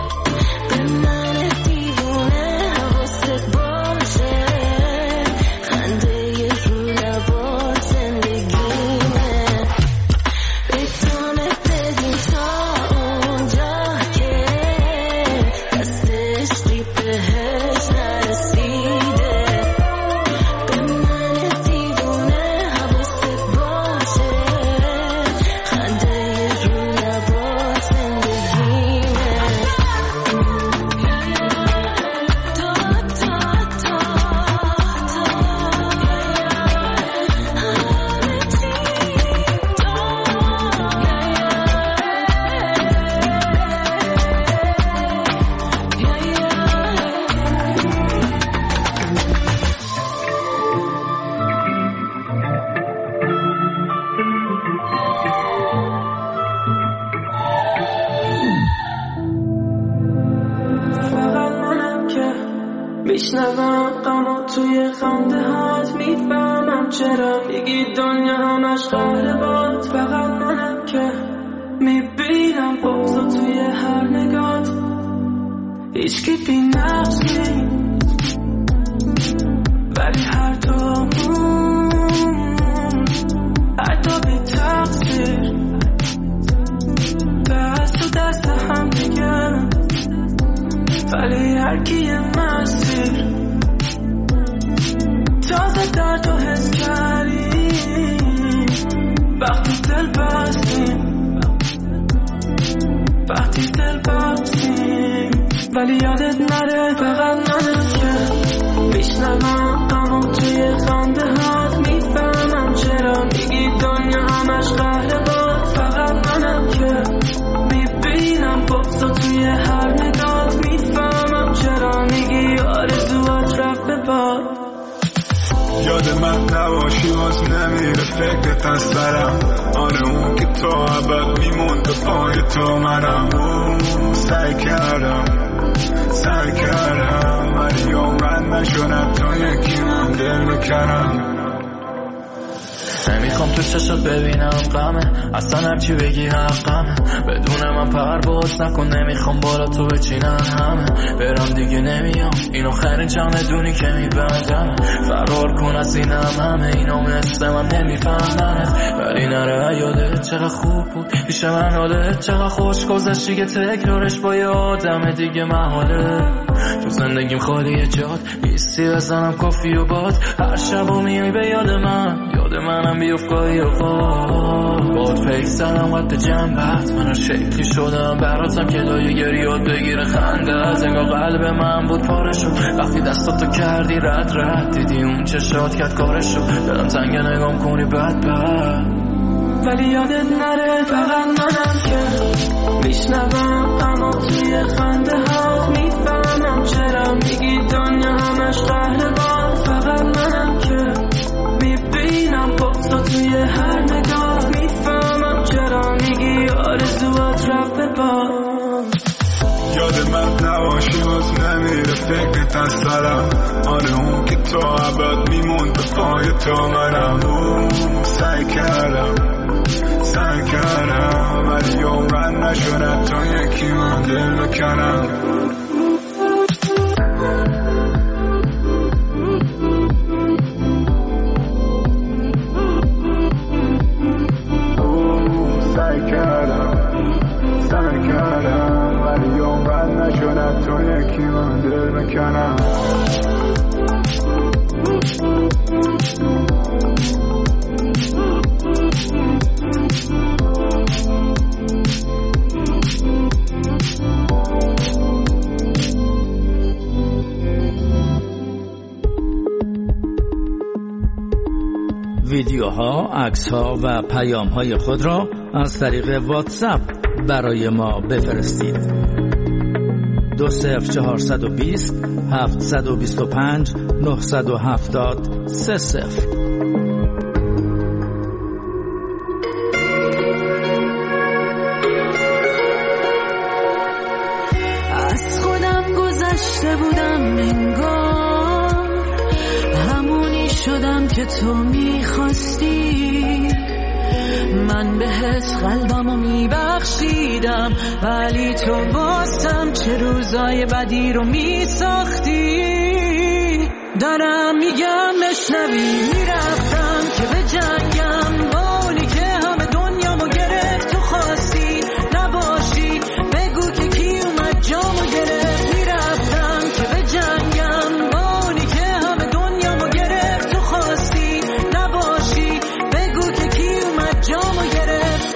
میشنوم غمو توی خنده هات، میفهمم چرا میگی دنیا همش قهر باد. فقط منم که میبینم بغضو توی هر نگات، هیچکی بی نقص نیست ولی هر دومون حتی بی تقصیر دست و دست هم دیگه، ولی هر کی یه مسیر. تازه درد رو حس کردیم وقتی دل بستیم، وقتی دل بستیم. ولی یادت نره فقط منم که میشنوم غمو توی خنده هات، میفهمم چرا میگی دنیا همش قهر باد. فقط منم که میبینم بغضو توی هر نگات، میفهمم چرا میگی آرزوات رفت به باد.
یاد من نباشی باز نمیره فکرت از سرم، آره اون که تا ابد میموند پای تو منم. سعی کردم ولی عمرن نشد تا یکی من دل بکنم.
نمیخوام تو چشات ببینم غمه، اصلا هرچی بگی حقمه. بدون من پرواز نکن، نمیخوام بالا تو بچینن همه. برم دیگه نمیام، اینو خیرین چمدونی که میبندم. فرار کن از اینم همه اینو مثل من نمیفهمنت. ولی نره یادت چقدر خوب بود پیش من، حالت چقدر خوش گذشتی که تکرارش با یه آدم دیگه محاله. تو زندگیم خالیه جاد نیستی، بزنم کافی و باد. هر شب میای به یاد منم بیفت گاهی اوقات. باد فکر زدم قد جنبت، من شکلی شدم براتم که دایی گریاد بگیره خنده. از انگاه قلب من بود پاره شد وقتی دستاتو کردی رد دیدی اون چشات کرد کارش شد. دلم تنگ نگام کنی بد
ولی یادت نره فقط منم که میشنوم غمو توی خنده هات، میفهمم چرا میگی دنیا همش قهر باد. فقط منم که میبینم بغضو توی هر نگاه، میفهمم چرا میگی آرزوات رفت به باد.
یاد من نباشی باز نمیره فکرت از سرم، آره اون که تا ابد میموند به پای تو منم. سعی کردم ولی عمرن نشد تا یکی من دل بکنم. سعی کردم ولی عمرن نشد تا یکی من دل بکنم.
ویدیوها، عکس‌ها و پیام‌های خود را از طریق واتساپ برای ما بفرستید. 20420 725 970 30.
از خودم گذشته بودم انگار، همونی شدم که تو میخواستی. من بهت قلبمو میبخشیدم ولی تو واسم چه روزای بدی رو میساختی. دارم میگم بشنوی، میرفتم که به جنگم با اونی که همه دنیامو گرفت. تو خواستی نباشی، بگو که کی اومد جامو گرفت. میرفتم که به جنگم با اونی که همه دنیامو گرفت. تو خواستی نباشی، بگو که کی اومد جامو گرفت.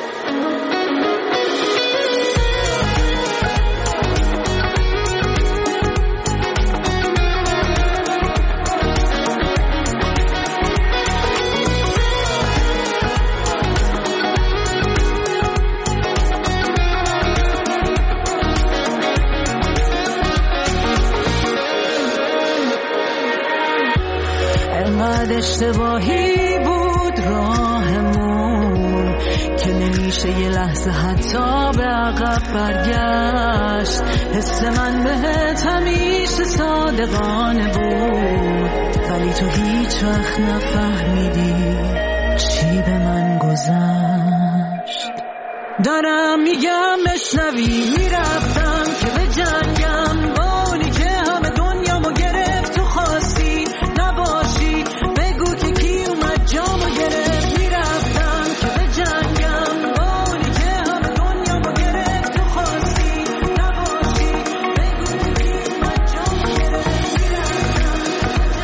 انقدر اشتباهی بود راهمون
که نمیشه یه لحظه حتی به عقب برگشت. حس من بهت همیشه صادقانه بود، ولی تو هیچ وقت نفهمیدی چی به من گذشت. دارم میگم بشنوی، میرفتم که به جنگم با اونی که همه دنیامو گرفت. تو خواستی نباشی، بگو که کی اومد جامو گرفت. میرفتم که به جنگم با اونی که همه دنیامو گرفت. تو خواستی نباشی، بگو که کی اومد جامو گرفت.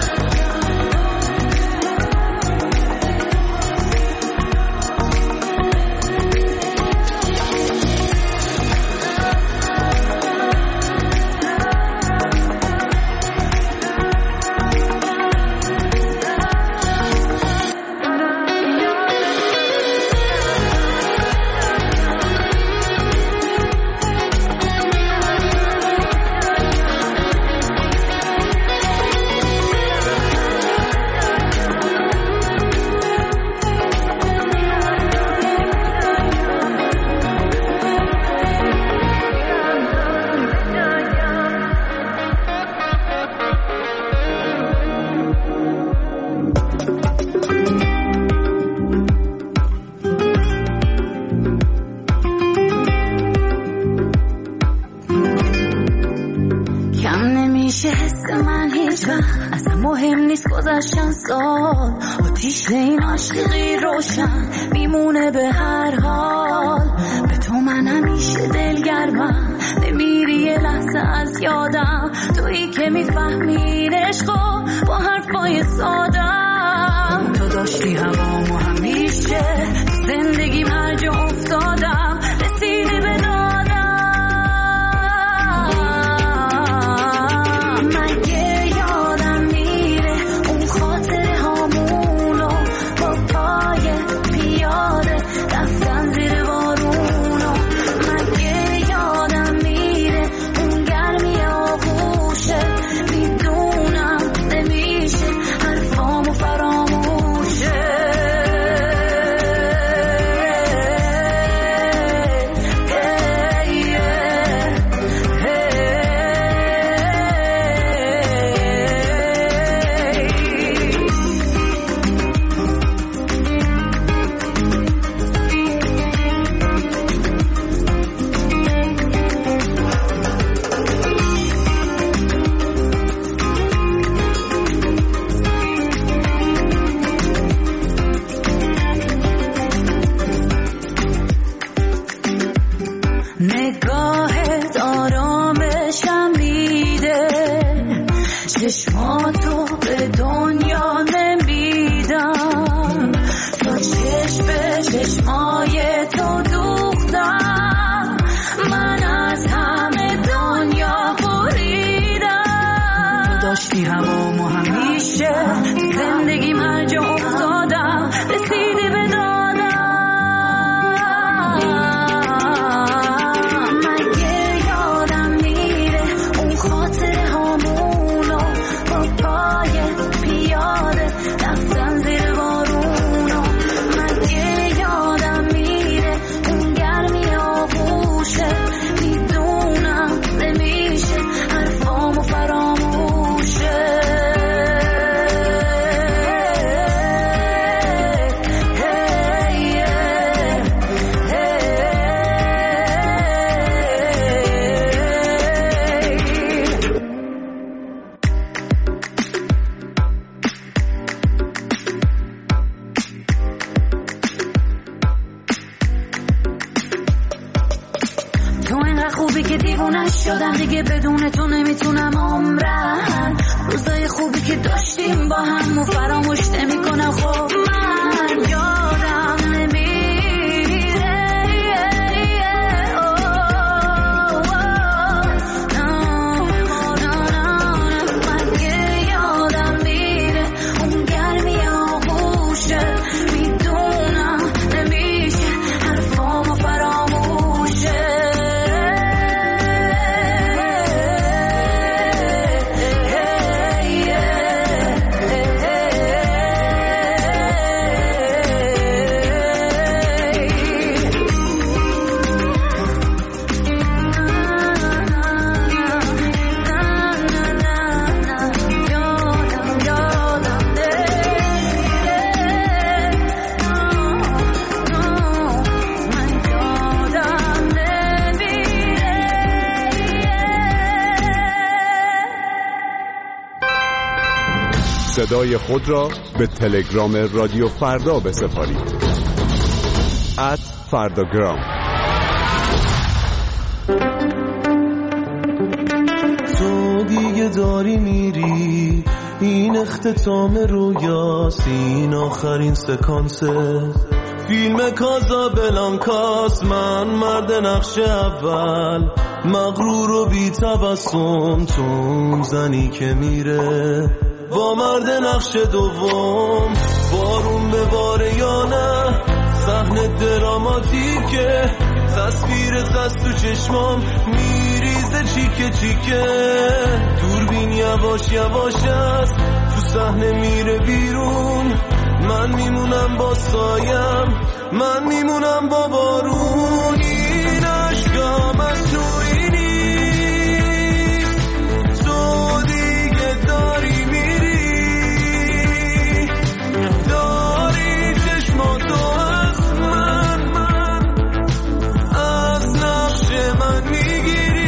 گذشتن سال آتیش این عاشقی روشن میمونه به هر حال. به تو من همیشه دلگرمم، نمیری یه لحظه از یادم. تویی که میفهمی عشقو با حرفای سادم. تو داشتی هوامو همیشه زندگی مرج افتادم، رسیدی به دادم. مگه یادم میره اون خاطره هامونو با پای پیاده رفتن زیر بارونو. مگه یادم میره اون گرمی آغوشه، میدونم نمیشه حرفامو فراموشه. نگاهت آرامشم میده، چشماتو به دنیا نمیدم. تا چشم به چشمای تو دوختم، من از همه دنیا بریدم. داشتی هوامو همیشه زندگی مرج افتادم، رسیدی به دادم. شدم دیگه بدون تو نمیتونم عمرم. روزای خوبی که داشتیم با هم و فراموش نمیکنم. خب من یادم نمیره، مگه یادم میره اون گرمی آغوشه، میدونم نمیشه حرفامو فراموشه.
صدای خود را به تلگرام رادیو فردا بسپارید. @فرداگرام.
تو دیگه داری میری، این اختتام رویاست، این آخرین سکانسه فیلم کازابلانکاست. من مرد نقش اول، مغرور و بی تبسم، تو اون زنی که میره با مرد نقش دوم. بارون به باره یا نه، صحنه دراماتیکه، تصویر دست تو چشمام میریزه چیکه چیکه. دوربین یواش یواش است، تو صحنه میره بیرون. من میمونم با سایم، من میمونم با بارون. این عشقام از تویی نیست، تو دیگه داری میری، داری چشماتو از من از نقش من میگیری.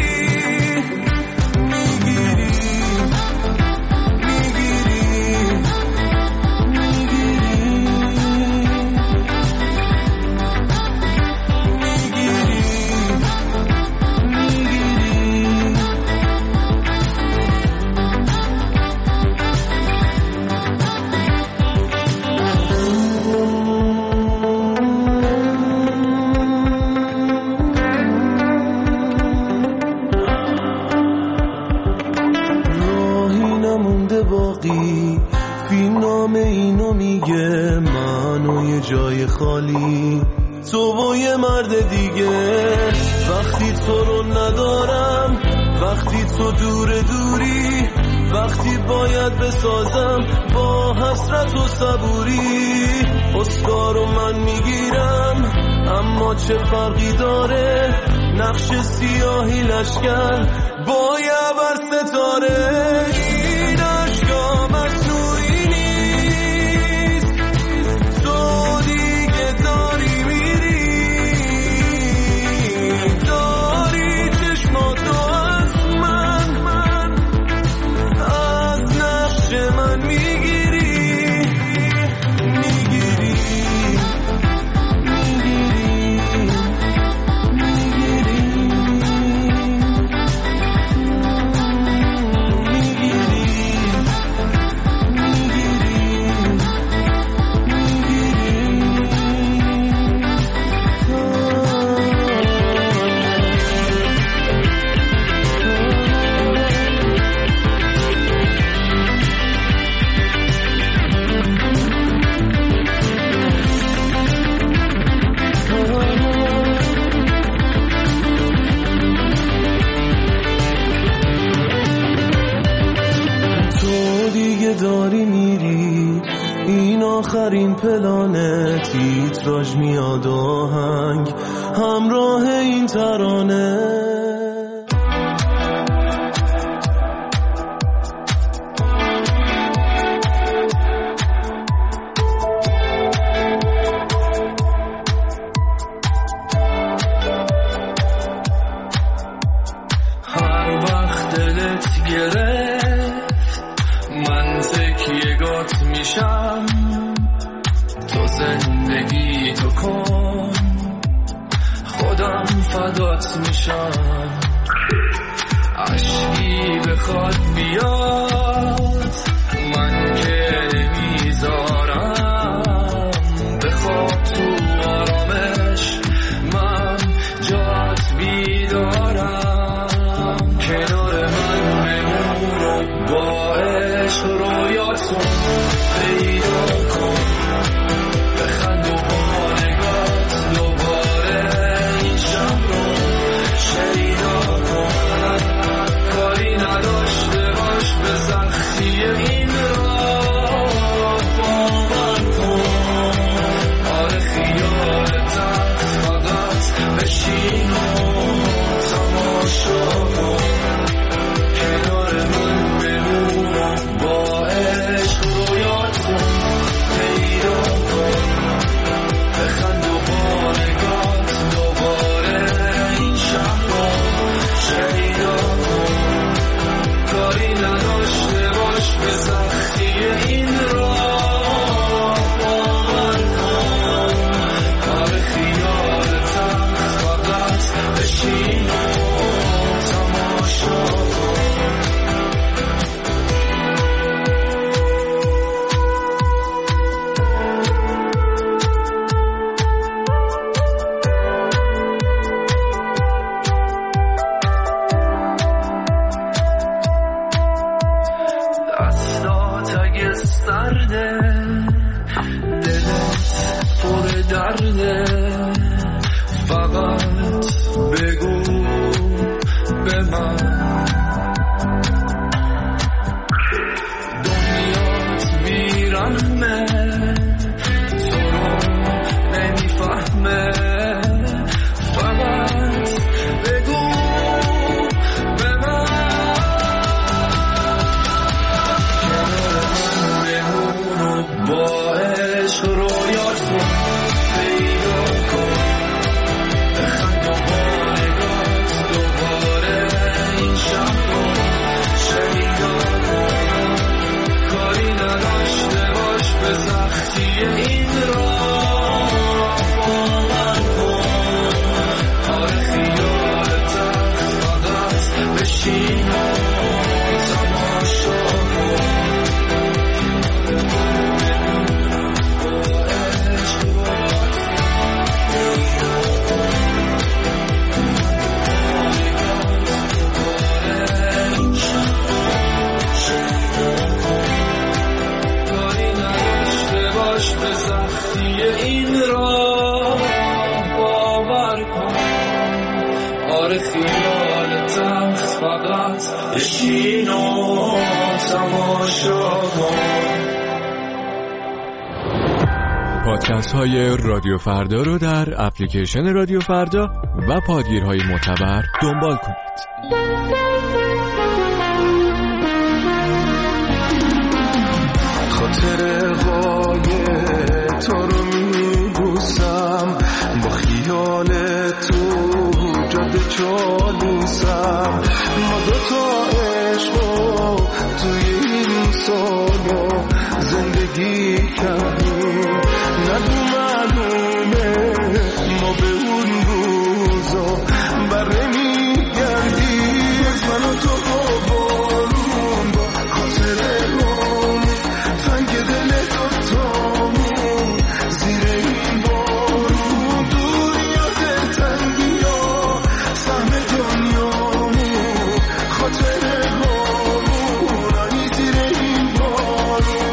فیلم نام اینو میگه، من و یه جای خالی، تو و یه مرد دیگه. وقتی تو رو ندارم، وقتی تو دوری، وقتی باید بسازم با حسرت و صبوری. اسکارو من میگیرم، اما چه فرقی داره، نقش سیاهی لشکر با یه بر ستاره. این عشقام از تویی نیست، تو دیگه داری میری، داری چشماتو از من از نقش من میگیری. داری میری، این آخرین پلانه، تیتراژ میاد آهنگ همراه این ترانه.
هر وقت دلت گرفت من تکیه‌گات میشم، تو زندگی تو کن خودم فدات میشم. عشقی بخواد بیاد من که نمیذارم، بخواب تو آرامش من جات بیدارم. کنار من بمون و با عشق رویاتو پیدا کن، بخند و با نگات دوباره این شب رو شیدا کن. کاری نداشته باش
خیالتم فقط بشین و تماشا کن.
پادکست های رادیو فردا رو در اپلیکیشن رادیو فردا و پادگیرهای معتبر دنبال کنید.
خاطرهای تو رو میبوسم، با خیال تو جاده چالوسم. ما دوتا عشقو توی این سالو زندگی کردیم، ندو معلومه ما به اون روزا بره میگردیم. از من و تو بارون با خاطره روم تنگ دل دوتامون زیر این بارون، دور یاد تنگی ها سهم دنیامون، خاطره هامون آنی زیر این بارون.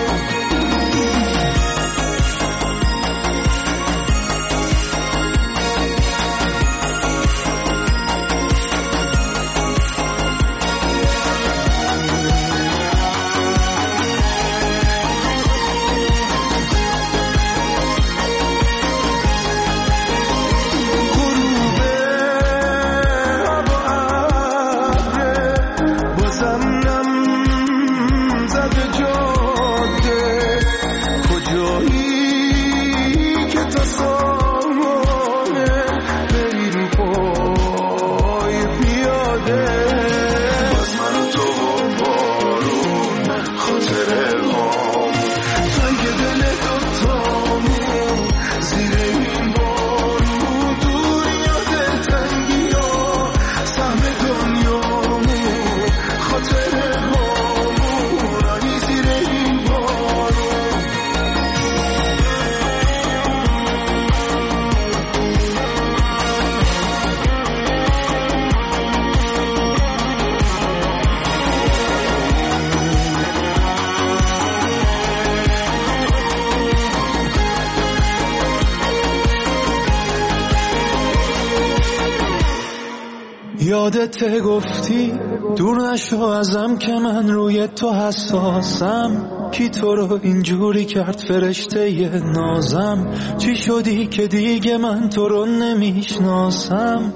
یادت گفتی دور نشو ازم که من روی تو حساسم، کی تو رو اینجوری کرد فرشته ی نازم، چی شدی که دیگه من تو رو نمیشناسم.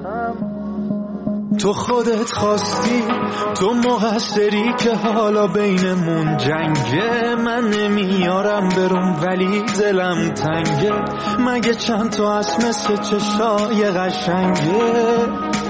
تو خودت خواستی، تو مقصری که حالا بینمون جنگه، من نمیارم برم ولی دلم تنگه، مگه چند تا از مثل چشای قشنگه.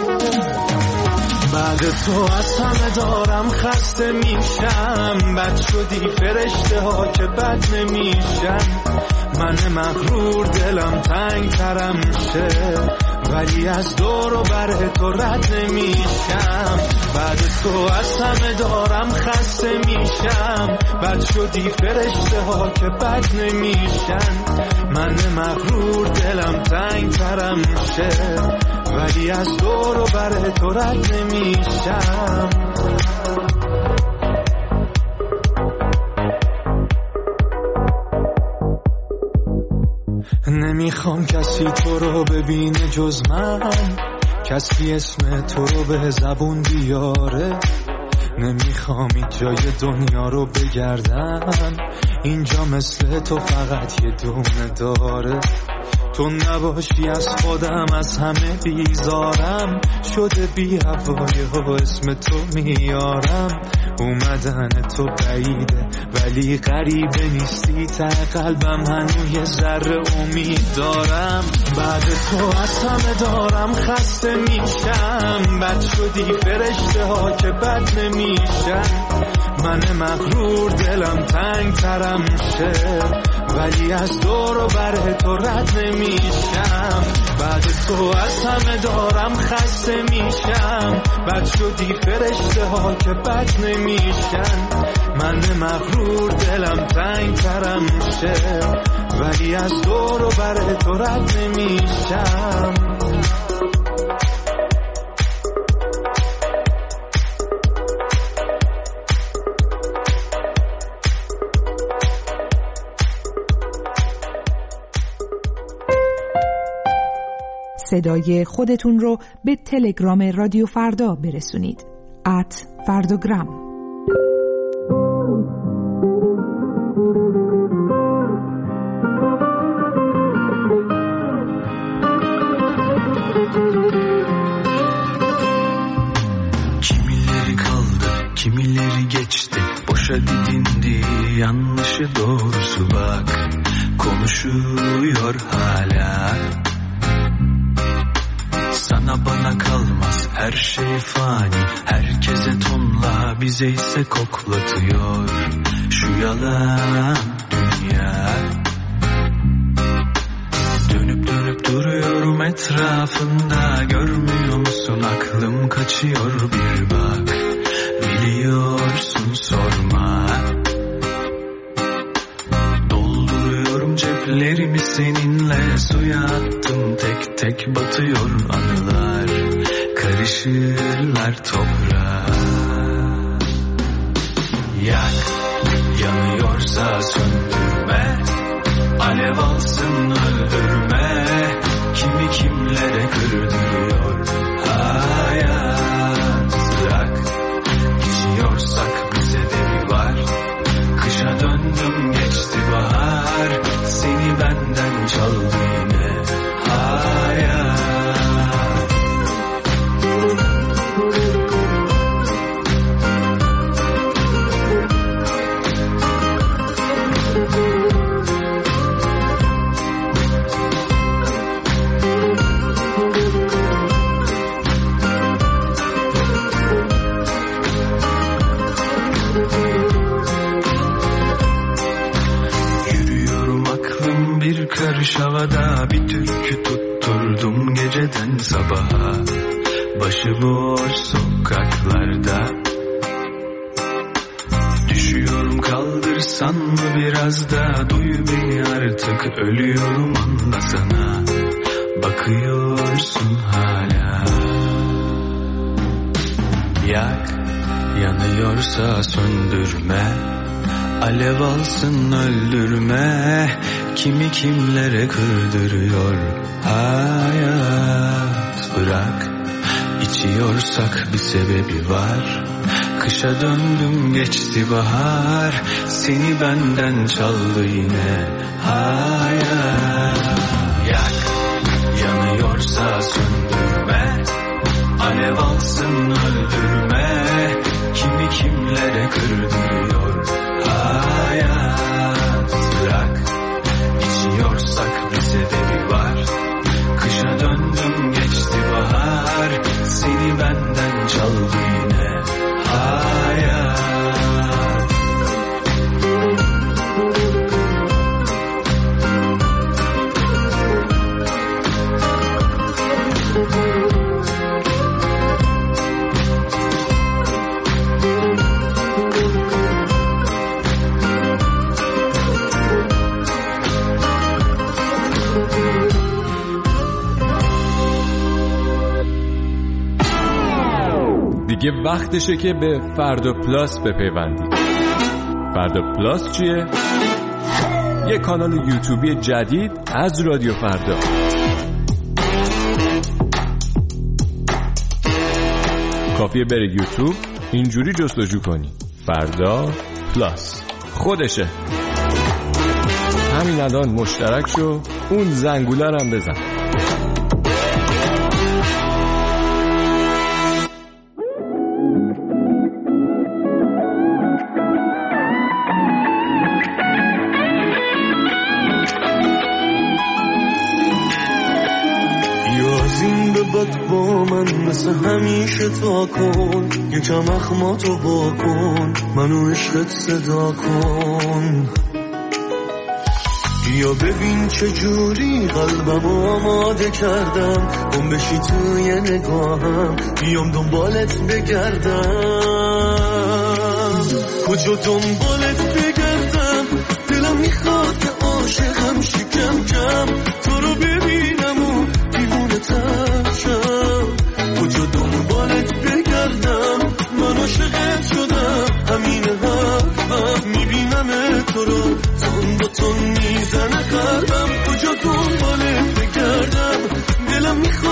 بعد تو از همه دارم خسته میشم، بد شدی فرشته ها که بد نمیشن، من مغرور دلم تنگ ترم شه، ولی از دور و بر تو رد نمیشم. بعد تو از همه دارم خسته میشم، بد شدی فرشته ها که بد نمیشن، من مغرور دلم تنگ ترم شه، ولی از دور و بر تو رد نمیشم. نمیخوام کسی تو رو ببینه جز من، کسی اسم تو رو به زبون بیاره، نمیخوام این جای دنیا رو بگردم، اینجا مثل تو فقط یه دونه داره. تو نباشی از خودم از همه بیزارم، شده بی هوای و اسم تو میارم. اومدن تو بعیده ولی غریبه نیستی، ته قلبم هنوز یه ذره امید دارم. بعد تو از همه دارم خسته میشم، بد شدی فرشته ها که بد نمیشن، من مغرور دلم تنگ ترم شه، ولی از دور و بر تو رد نمیشم. بعد تو از همه دارم خسته میشم، بد شدی فرشته ها که بد نمیشن، من مغرور دلم تنگ ترم شه، ولی از دور و بر تو رد نمیشم.
صدای خودتون رو به تلگرام رادیو فردا برسونید. @فردوگرام.
Kimileri geçti, boşa didindi, yanlışı doğrusu bak, konuşuyor hala. Sana bana kalmaz, her şey fani, herkese tonla, bize ise koklatıyor şu yalan dünya. Dönüp dönüp duruyorum etrafında, görmüyor musun aklım kaçıyor, bir bak. Biliyorsun sorma. Dolduruyorum ceplerimi seninle, suya attım tek tek batıyor anılar, karışırlar toprağa. Yak, yanıyorsa söndürme, alev alsın öldürme, kimi kimlere kırdırıyor hayat. Bırak, İçiyorsak bize de bir var, kışa döndüm geçti bahar, seni benden çaldı yine hayat. Karış havada bir türkü tutturdum geceden sabaha, başıboş sokaklarda. Düşüyorum kaldırsan mı biraz da, duy beni artık, ölüyorum anlasana, bakıyorsun hala. Yak, yanıyorsa söndürme, alev alsın öldürme, kimi kimlere kırdırıyor hayat. Bırak, içiyorsak bir sebebi var, kışa döndüm geçti bahar, seni benden çaldı yine hayat. Yak, yanıyorsa söndürme, alev alsın öldürme, kimi kimlere kırdırıyor hayat. Bırak, İçiyorsak bir sebebi var, kışa döndüm geçti bahar, seni benden çaldı yine hayat.
دیگه وقتشه که به فردا پلاس بپیوندید. فردا پلاس چیه؟ یه کانال یوتیوبی جدید از رادیو فردا. کافیه بری یوتیوب، اینجوری جستجو کنی فردا پلاس، خودشه. همین الان مشترک شو، اون زنگوله هم بزن.
با من مثل همیشه تا کن، یکم اخماتو با کن، منو عشقت صدا کن. یا ببین چجوری قلبمو آماده کردم، گم بشی توی نگاهم، بیام دنبالت بگردم. کجا دنبالت بگردم، دلم میخواد که عاشقم شی کم کم، تو رو ببینم و دیوونه تر شم. کجا دنبالت بگردم، من عاشقت شدم، همین حرفم، میبینم تو رو تون با تون میزنه قلبم. کجا دنبالت بگردم، دلم میخواد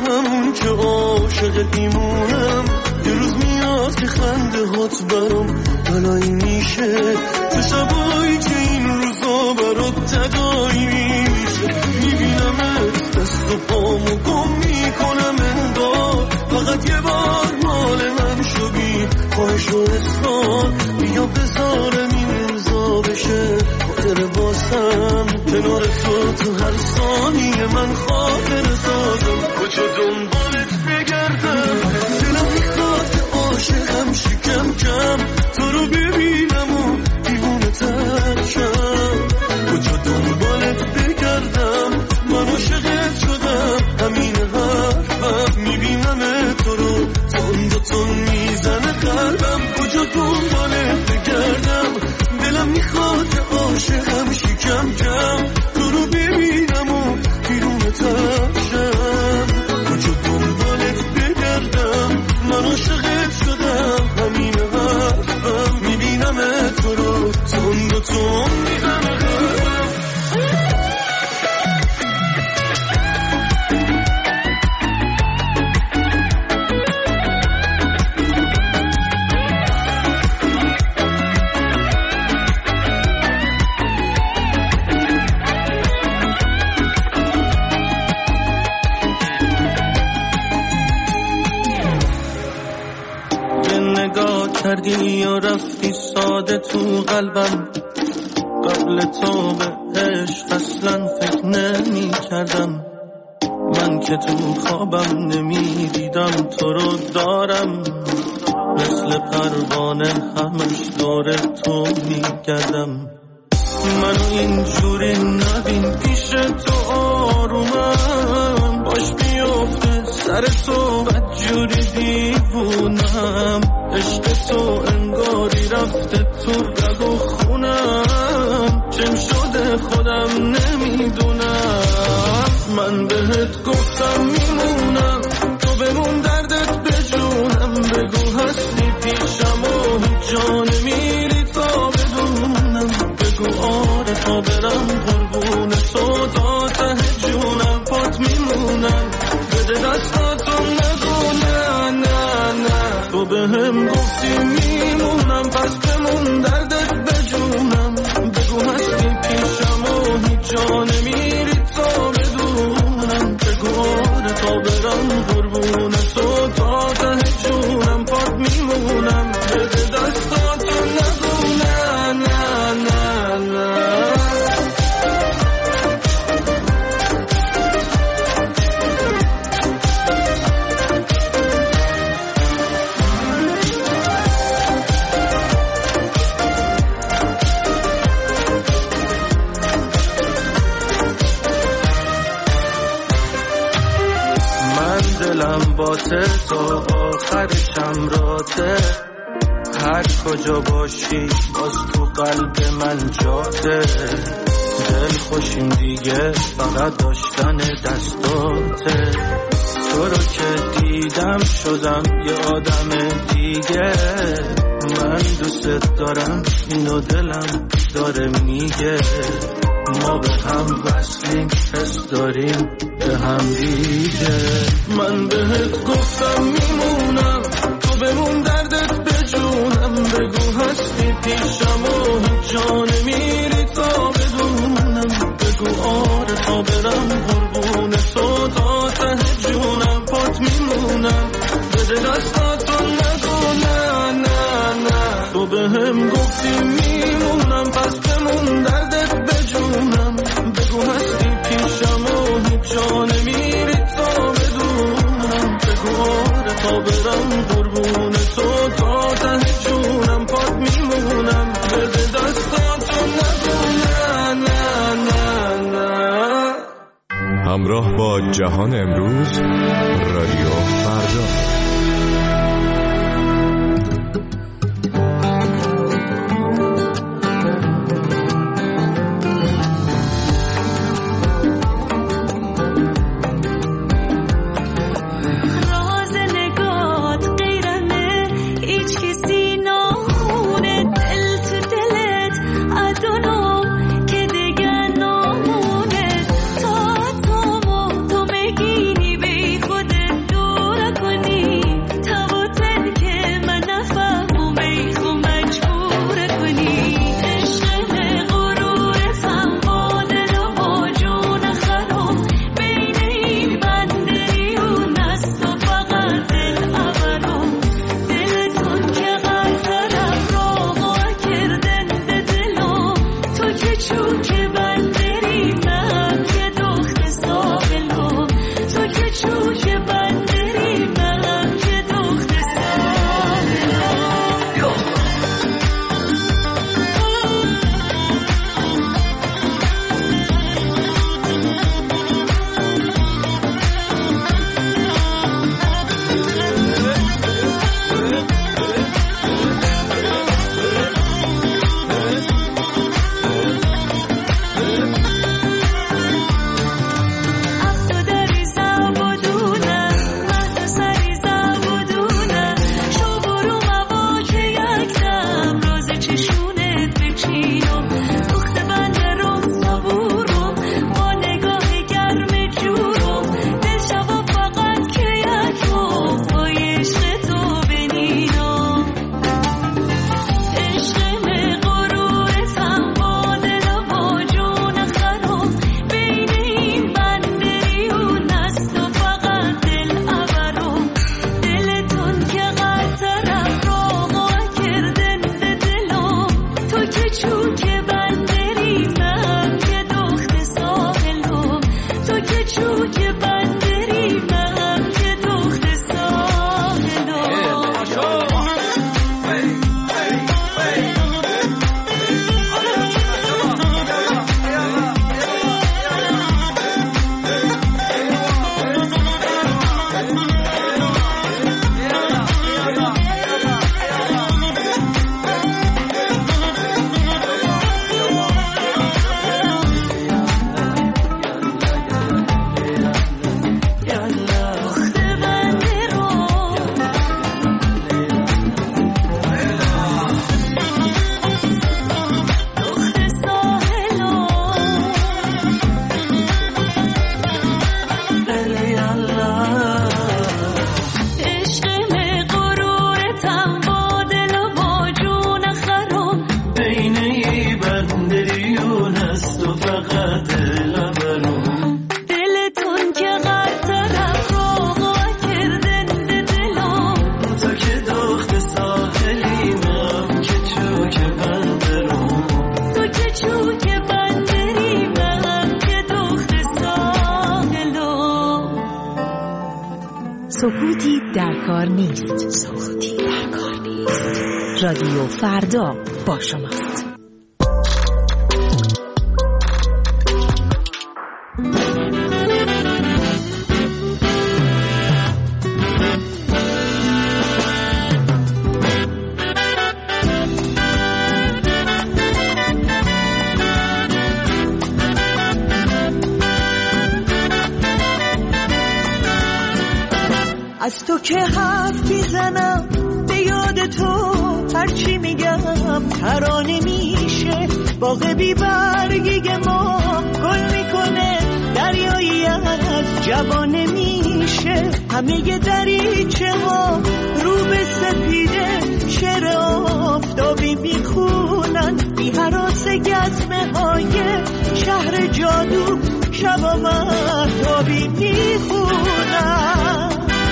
همون که عاشق دیمونم، یه روز میاد که خنده هات برام بلایی میشه، تو شبایی که این روزا برات تدایی میشه، میبینمت دست و پامو گم میکنم انگار، فقط یه بار مال من شو بی خواهش و اصرار، بیا بذارم این روزا بشه خاطر باسم، کنار تو هر ثانیه من خاطر سازم، کجا دنبالت بگردم، دلم میخواد که عاشقم شکم کم، تو رو ببینم و دیوونه تر شم، کجا دنبالت بگردم، من عاشقت شدم، همین حرفم، میبینم تو رو تند و تند میزنه قلبم، کجا دنبالت بگردم، دلم میخواد که عاشقم شکم کم، تو رو ببینم و دیوونه تر شم، کجا دنبالت بگردم، من عاشقت شدم، همین حرفم، میبینم تو رو تند و تند میزنه قلبم. کردی یا رفتی ساده تو قلبم، قبل تو به عشق اصلا فکر نمی کردم، من که تو خوابم نمی دیدم تو رو دارم، مثل پروانه همش دور تو می گردم، منو اینجوری نبین پیش تو آرومم، باش بیفته سر تو بدجوری دیوونم، عشق تو انگاری رفته تو رگ و خونم، چم شده خودم نمیدونم، من بهت گفتم میمونم، تو بمون دردت بجونم، بگو هستی پیشم و هیچ جا نمیری تا بدونم، بگو آره تا برم قربون تو تا ته جونم، پات میمونم، بده دستاتو نگو نه نه نه، تو به هم گفتی میمونم، پس بمون دردت بجونم، بگو هستی پیشم و هیچ جا نمیری تا بدونم، بگو آره تا برم قربون تو تا ته جونم، پات میمونم، بده دستاتو نگو نه نه نه نه. دلم باته تا آخرشم راته، هر کجا باشی باز تو قلب من جاته، دل خوشیم دیگه فقط داشتن دستاته، تو رو که دیدم شدم یه آدم دیگه، من دوست دارم اینو دلم داره میگه، ما به هم وصلیم حس داریم به هم دیگه، من بهت گفتم میمونم، تو بمون دردت بجونم، بگو هستی پیشم و هیچ جا نمیری تا بدونم، بگو آره تا برم قربون تو تا ته جونم، پات میمونم، بده دستاتو نگو نه نه نه، تو به هم گفتی میمونم، پس بمون دردت بجونم، بگو هستی پیشم و هیچ جا نمیری تا بدونم، بگو آره تا برم قربون تو تا ته جونم، پات میمونم، بده دستاتو نگو نه نه نه نه.
همراه با جهان امروز، رادیو فردا.
خودت
سکوتی در کار نیست.
سکوتی در کار نیست.
رادیو فردا با شماست.
از تو که حرف میزنم به یاد تو، هرچی میگم ترانه میشه. باغ بی برگی ما گل میکنه، دریایی از جوانه میشه. همه دریچه ها رو به سپیده، شعر آفتابی میخونن. بی هراس گزمه های شهر جادو، شبا مهتابی میخونن.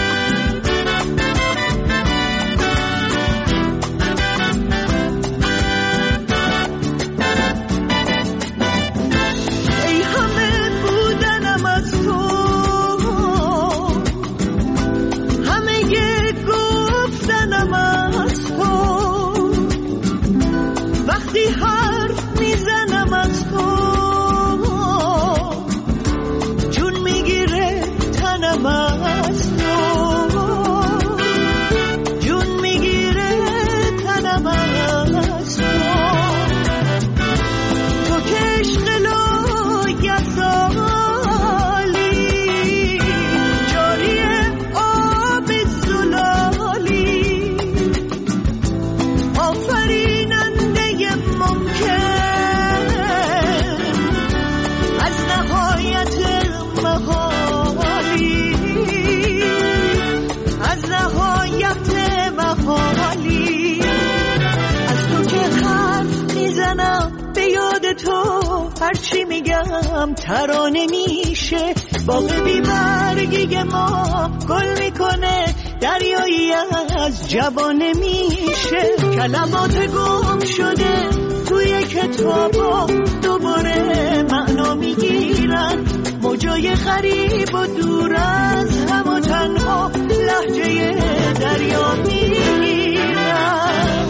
هرچی میگم ترانه میشه. باغ بی برگی ما گل میکنه، دریایی از جوانه میشه. کلمات گم شده توی کتابا دوباره معنا میگیرن. موجای غریب و دور از هم و تنها لهجه دریا میگیرن.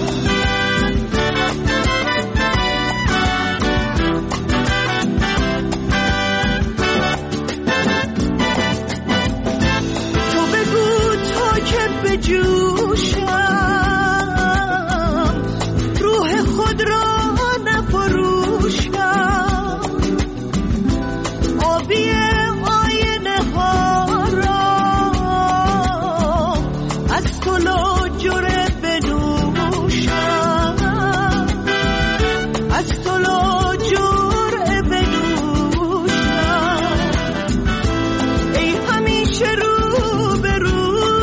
جوشم روح خود را نفروشم، آبی آینه ها را از تو لاجره بنوشم، از تو لاجره بنوشم. ای همیشه رو به رو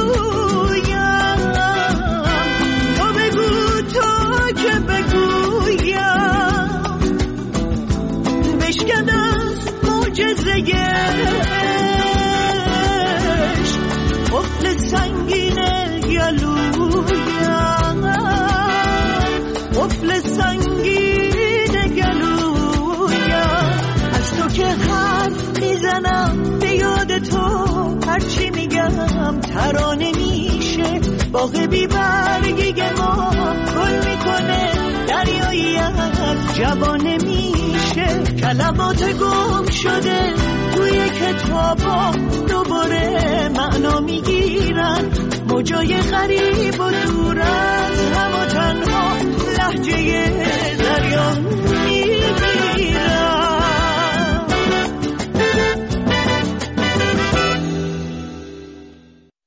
قفل سنگین گلویم، قفل سنگین گلویم. از تو که حرف میزنم به یاد تو، هرچی میگم ترانه میشه. باغ بی برگی ما گل میکنه، دریایی از جوانه میشه. کلمات گم شده توی کتابا دوباره معنا میگیرن. موجای غریب و دور